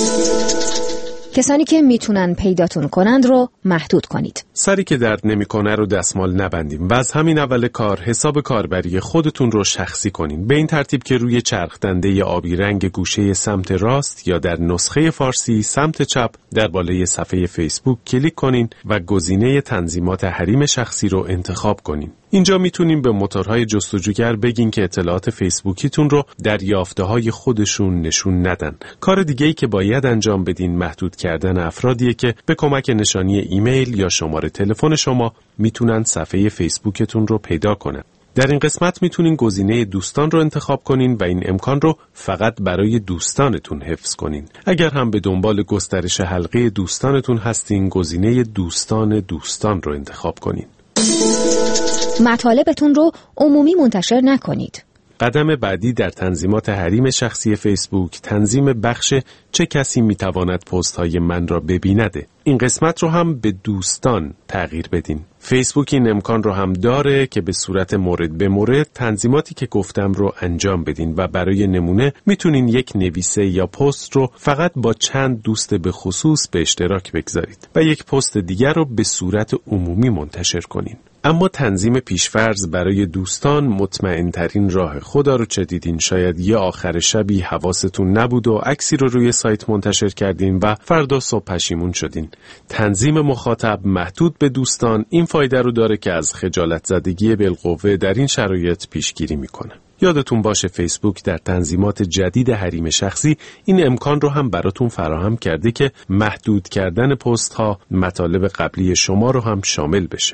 کسانی که میتونن پیداتون کنند رو محدود کنید. سری که درد نمیکنه رو دستمال نبندیم و از همین اول کار حساب کاربری خودتون رو شخصی کنین. به این ترتیب که روی چرخ دنده آبی رنگ گوشه سمت راست یا در نسخه فارسی سمت چپ در بالای صفحه فیسبوک کلیک کنین و گزینه تنظیمات حریم شخصی رو انتخاب کنین. اینجا میتونیم به موتورهای جستجوگر بگین که اطلاعات فیسبوکیتون رو در یافته‌های خودشون نشون ندن. کار دیگه‌ای که باید انجام بدین محدود کردن افرادیه که به کمک نشانی ایمیل یا شماره تلفن شما میتونن صفحه فیسبوکتون رو پیدا کنن. در این قسمت میتونین گزینه دوستان رو انتخاب کنین و این امکان رو فقط برای دوستانتون حفظ کنین. اگر هم به دنبال گسترش حلقه دوستانتون هستین، گزینه دوستان دوستان رو انتخاب کنین. مطالبتون رو عمومی منتشر نکنید. قدم بعدی در تنظیمات حریم شخصی فیسبوک تنظیم بخش چه کسی میتواند پست های من را ببینده. این قسمت رو هم به دوستان تغییر بدین. فیسبوک این امکان رو هم داره که به صورت مورد به مورد تنظیماتی که گفتم رو انجام بدین و برای نمونه میتونین یک نویسه یا پست رو فقط با چند دوست به خصوص به اشتراک بگذارید و یک پست دیگر رو به صورت عمومی منتشر کنین. اما تنظیم پیشفرض برای دوستان مطمئن ترین راه. خدا رو چه دیدین، شاید یه آخر شبی حواستون نبود و عکسی رو روی سایت منتشر کردین و فردا صبح پشیمون شدین. تنظیم مخاطب محدود به دوستان این فایده رو داره که از خجالت زدگی بالقوه در این شرایط پیشگیری میکنه. یادتون باشه فیسبوک در تنظیمات جدید حریم شخصی این امکان رو هم براتون فراهم کرده که محدود کردن پست ها مطالب قبلی شما رو هم شامل بشه.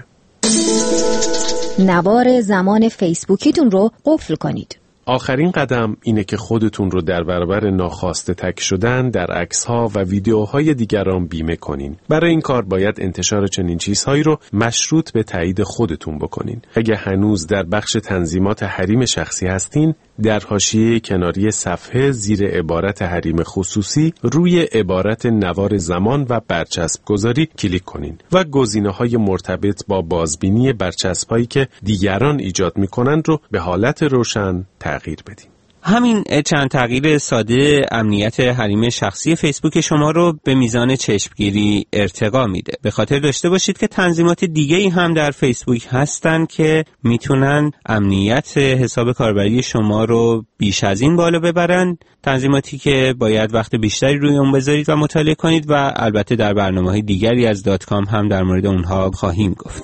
نوار زمان فیسبوکیتون رو قفل کنید. آخرین قدم اینه که خودتون رو در برابر ناخواسته تگ شدن در عکس‌ها و ویدیوهای دیگران بیمه کنین. برای این کار باید انتشار چنین چیزهایی رو مشروط به تایید خودتون بکنین. اگه هنوز در بخش تنظیمات حریم شخصی هستین، در حاشیه کناری صفحه زیر عبارت حریم خصوصی روی عبارت نوار زمان و برچسب گذاری کلیک کنین و گزینه‌های مرتبط با بازبینی برچسب‌هایی که دیگران ایجاد می‌کنند رو به حالت روشن تغییر بدین. همین چند تغییر ساده امنیت حریم شخصی فیسبوک شما رو به میزان چشمگیری ارتقا میده. به خاطر داشته باشید که تنظیمات دیگه‌ای هم در فیسبوک هستن که میتونن امنیت حساب کاربری شما رو بیش از این بالا ببرن، تنظیماتی که باید وقت بیشتری روی اون بذارید و مطالعه کنید و البته در برنامه‌های دیگری از دات کام هم در مورد اونها خواهیم گفت.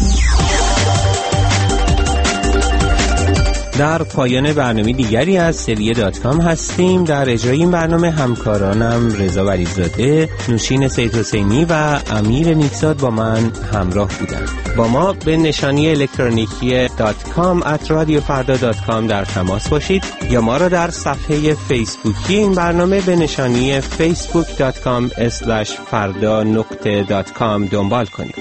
در پایان برنامه دیگری از سری دات کام هستیم. در اجرای این برنامه همکارانم رضا ولیزاده، نوشین سید حسینی و امیر نیکزاد با من همراه بودند. با ما به نشانی الکترونیکی دات کام ات رادیو فردا دات کام در تماس باشید یا ما را در صفحه فیسبوکی این برنامه به نشانی فیسبوک دات کام اسلش فردا نقطه دات کام دنبال کنید.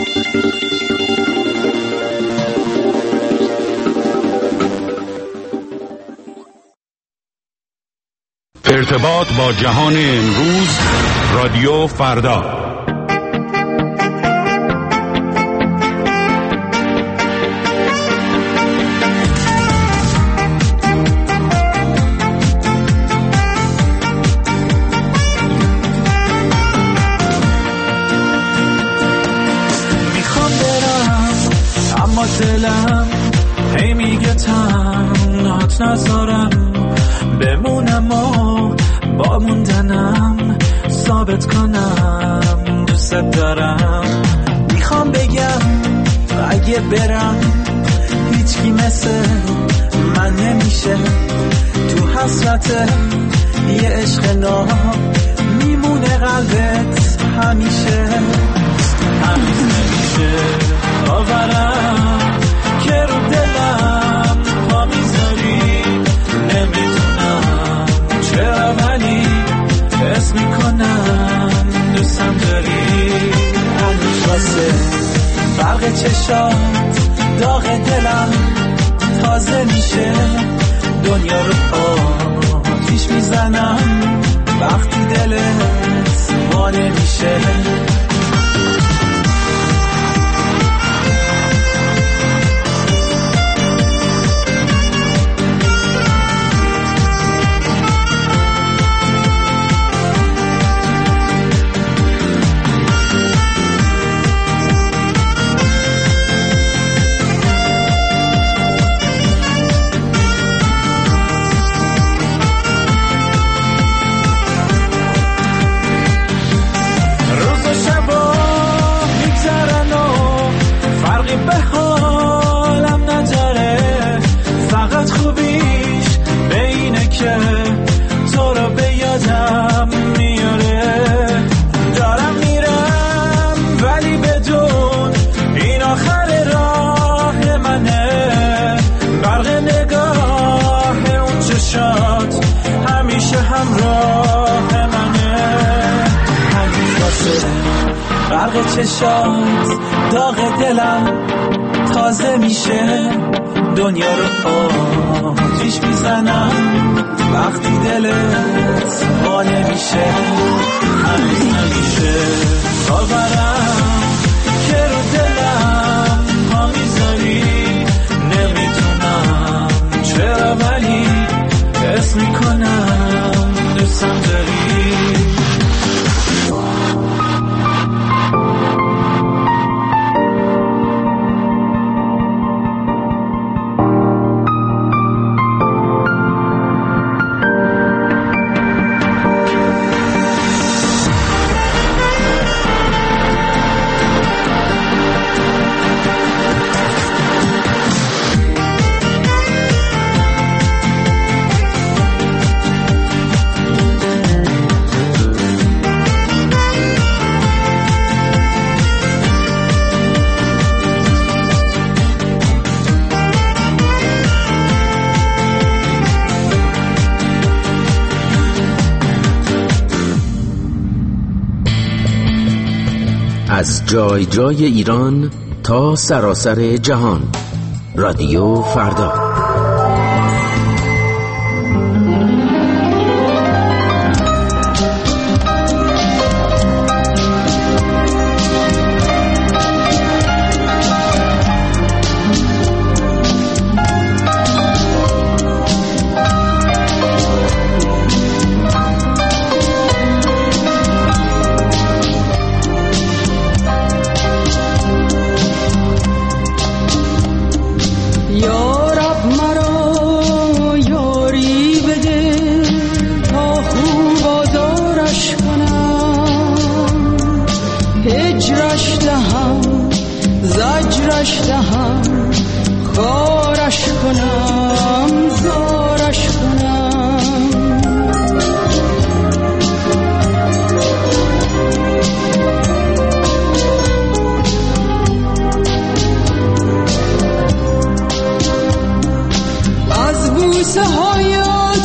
ارتباط با جهان امروز، رادیو فردا. میخوام برم اما دلم هی میگه تنهات نذارم بمونم و با موندنم ثابت کنم دوست دارم. میخوام بگم اگه برم هیچکی مثل من نمیشه، تو حسرت یه عشق ناب میمونه قلبت همیشه. همیشه نمیشه باورم که رو دلم پا میذاری، نمیدونم چرا ولی حس میکنم دوستم داری. هنوز واسه فرق چشات داغ دلم تازه میشه، دنیا رو آتیش میزنم وقتی دلت وانه میشه. برق چشات داغ دلم تازه میشه، دنیا رو آتیش میزنم وقتی دلت وانه میشه. هنوز نمیشه باورم که رو دلم پا میذاری، نمیتونم چرا ولی حس میکنم دوستم داری. از جای جای ایران تا سراسر جهان، رادیو فردا.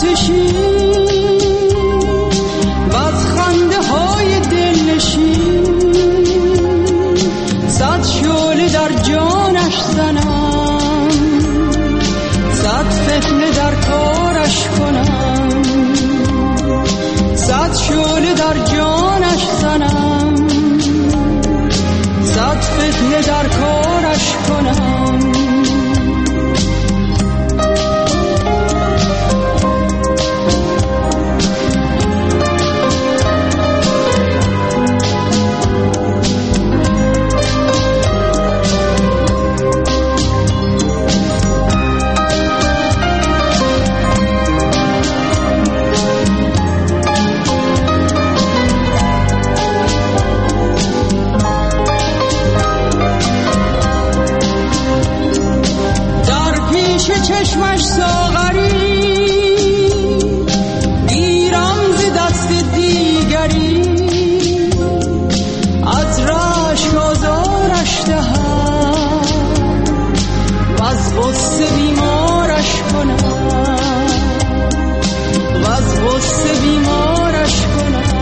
آتشین و از خنده های دلنشین صد شعله در جانش زنم، صد فتنه در کارش کنم، صد شعله در جانش زنم، صد فتنه در کارش کنم. چشمش ساغری گیرم ز دست دیگری، از رشک آزارش دهم و از غصه بیمارش کنم، و از غصه بیمارش کنم.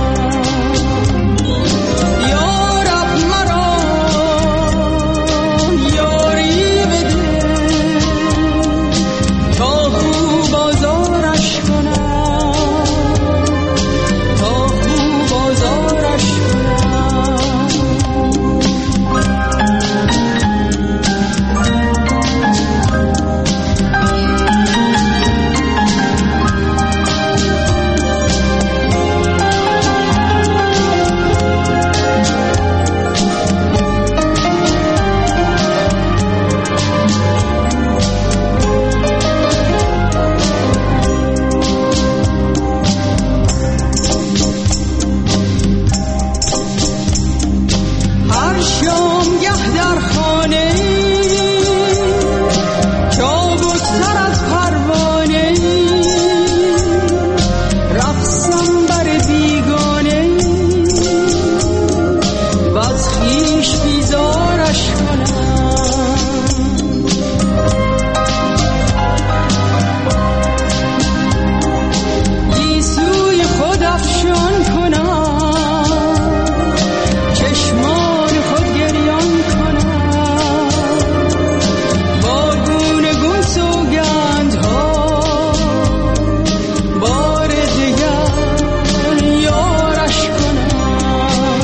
یا رب مرا یاری بده تا خوب آزارش کنم، تا خوب آزارش کنم. هر شامگه در خانه چابکتر از پروانه رقصم بر بیگانه و از خویش بیزارش کنم. گیسوی خود افشان کنم، چشمان خود گریان کنم، با گونه گون سوگندها بار دگر یارش کنم.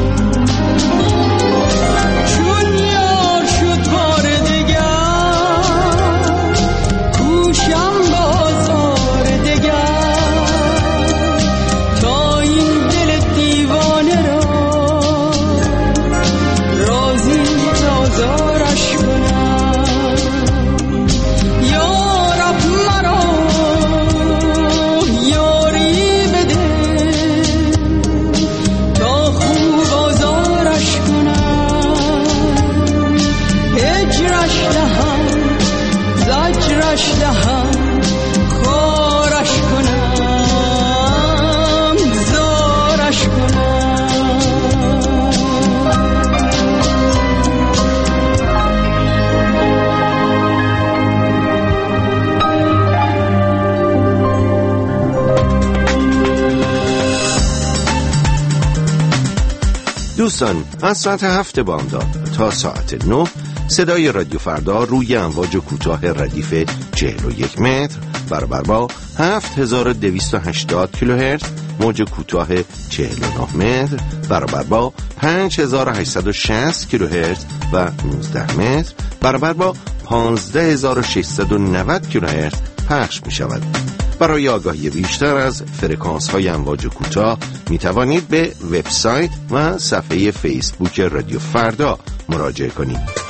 چون یار شد بار دگر کوشم بازار دگر، تا این دل دیوانه را رازی تازارش کنم. یا رب مرا یاری بده تا خوب آزارش کنم. هجرش دهم زجرش دهم خارش کنم، زارش کنم. دوستان، از ساعت هفت بامداد تا ساعت نه صدای رادیو فردا روی امواج کوتاه ردیف چهل و یک متر برابر با هفت هزار و دویست و هشتاد کیلوهرتز، موج کوتاه چهل و نه متر برابر با پنج هزار و هشتصد و شصت کیلوهرتز و نوزده متر برابر با پانزده هزار و ششصد و نود کیلوهرتز پخش می شود. برای آگاهی بیشتر از فرکانس های امواج کوتاه می توانید به وبسایت و صفحه فیسبوک رادیو فردا مراجعه کنید.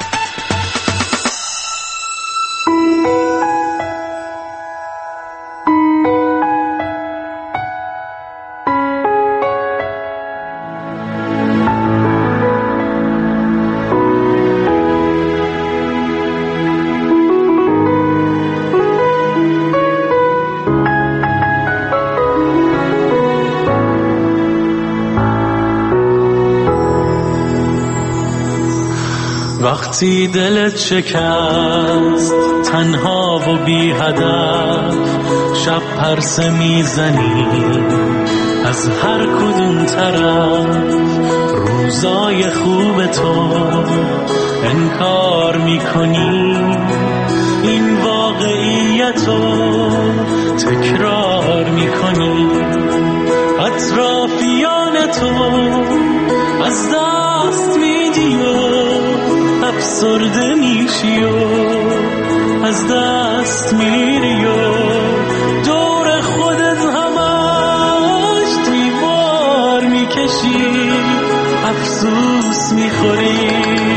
وقتی دلت شکست تنها و بی هدف شب پرسه میزنی از هر کدوم طرف، روزای خوب تو انکار میکنی، این واقعیتو تکرار میکنی، اطرافیان تو از دست میدی و افسرده میشی و از دست میری و دور خودت همش دیوار میکشی، افسوس میخوری،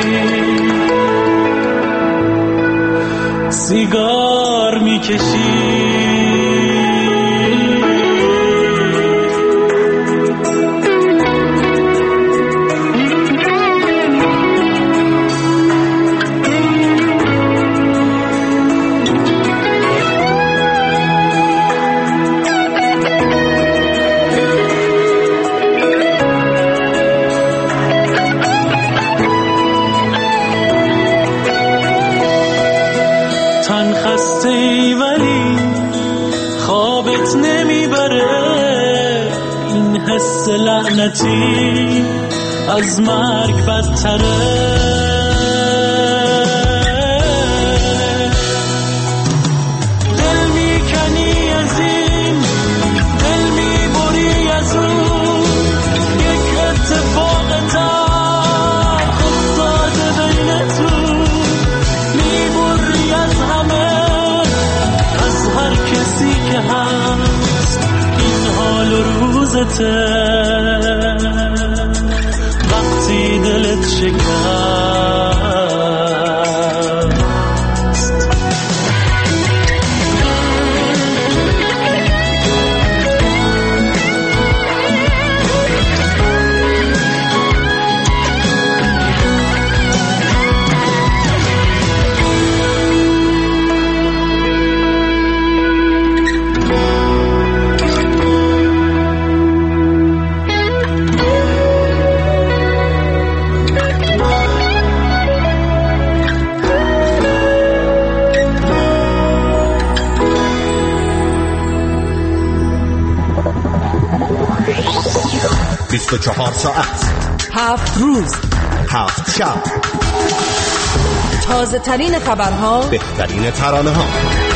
سیگار میکشی. لعنتی از مرگ بدتره، دل میکنی از این، دل میبری از اون، یک اتفاق تلخ افتاده بینتون، میبری از همه، از هر کسی که هست، این حال و روزته وقتی دلت شکست. بیست و چهار ساعت، هفت روز، هفت شب، تازه ترین خبرها، بهترین ترانه ها.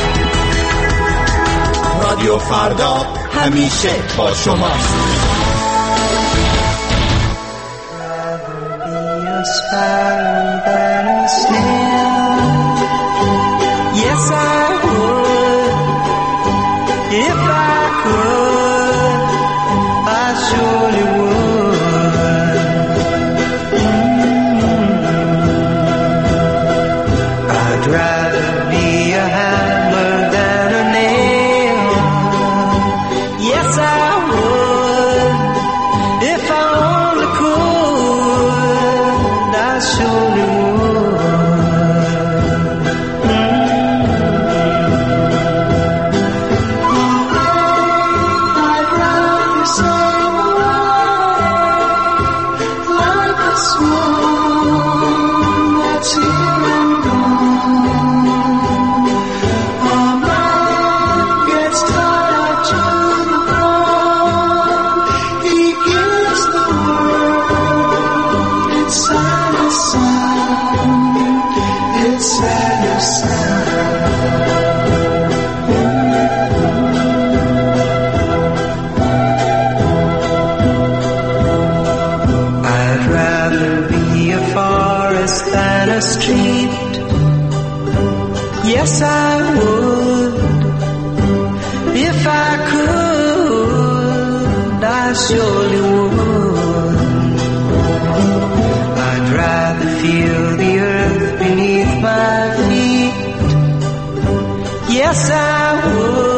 رادیو فردا همیشه با شماست. Yes, I would, if I could, I surely would. Mm-hmm. I'd rather be a hammer than a nail. Yes, I would, if I only could, I surely would. Yes, I would, if I could, I surely would. I'd rather feel the earth beneath my feet. Yes, I would.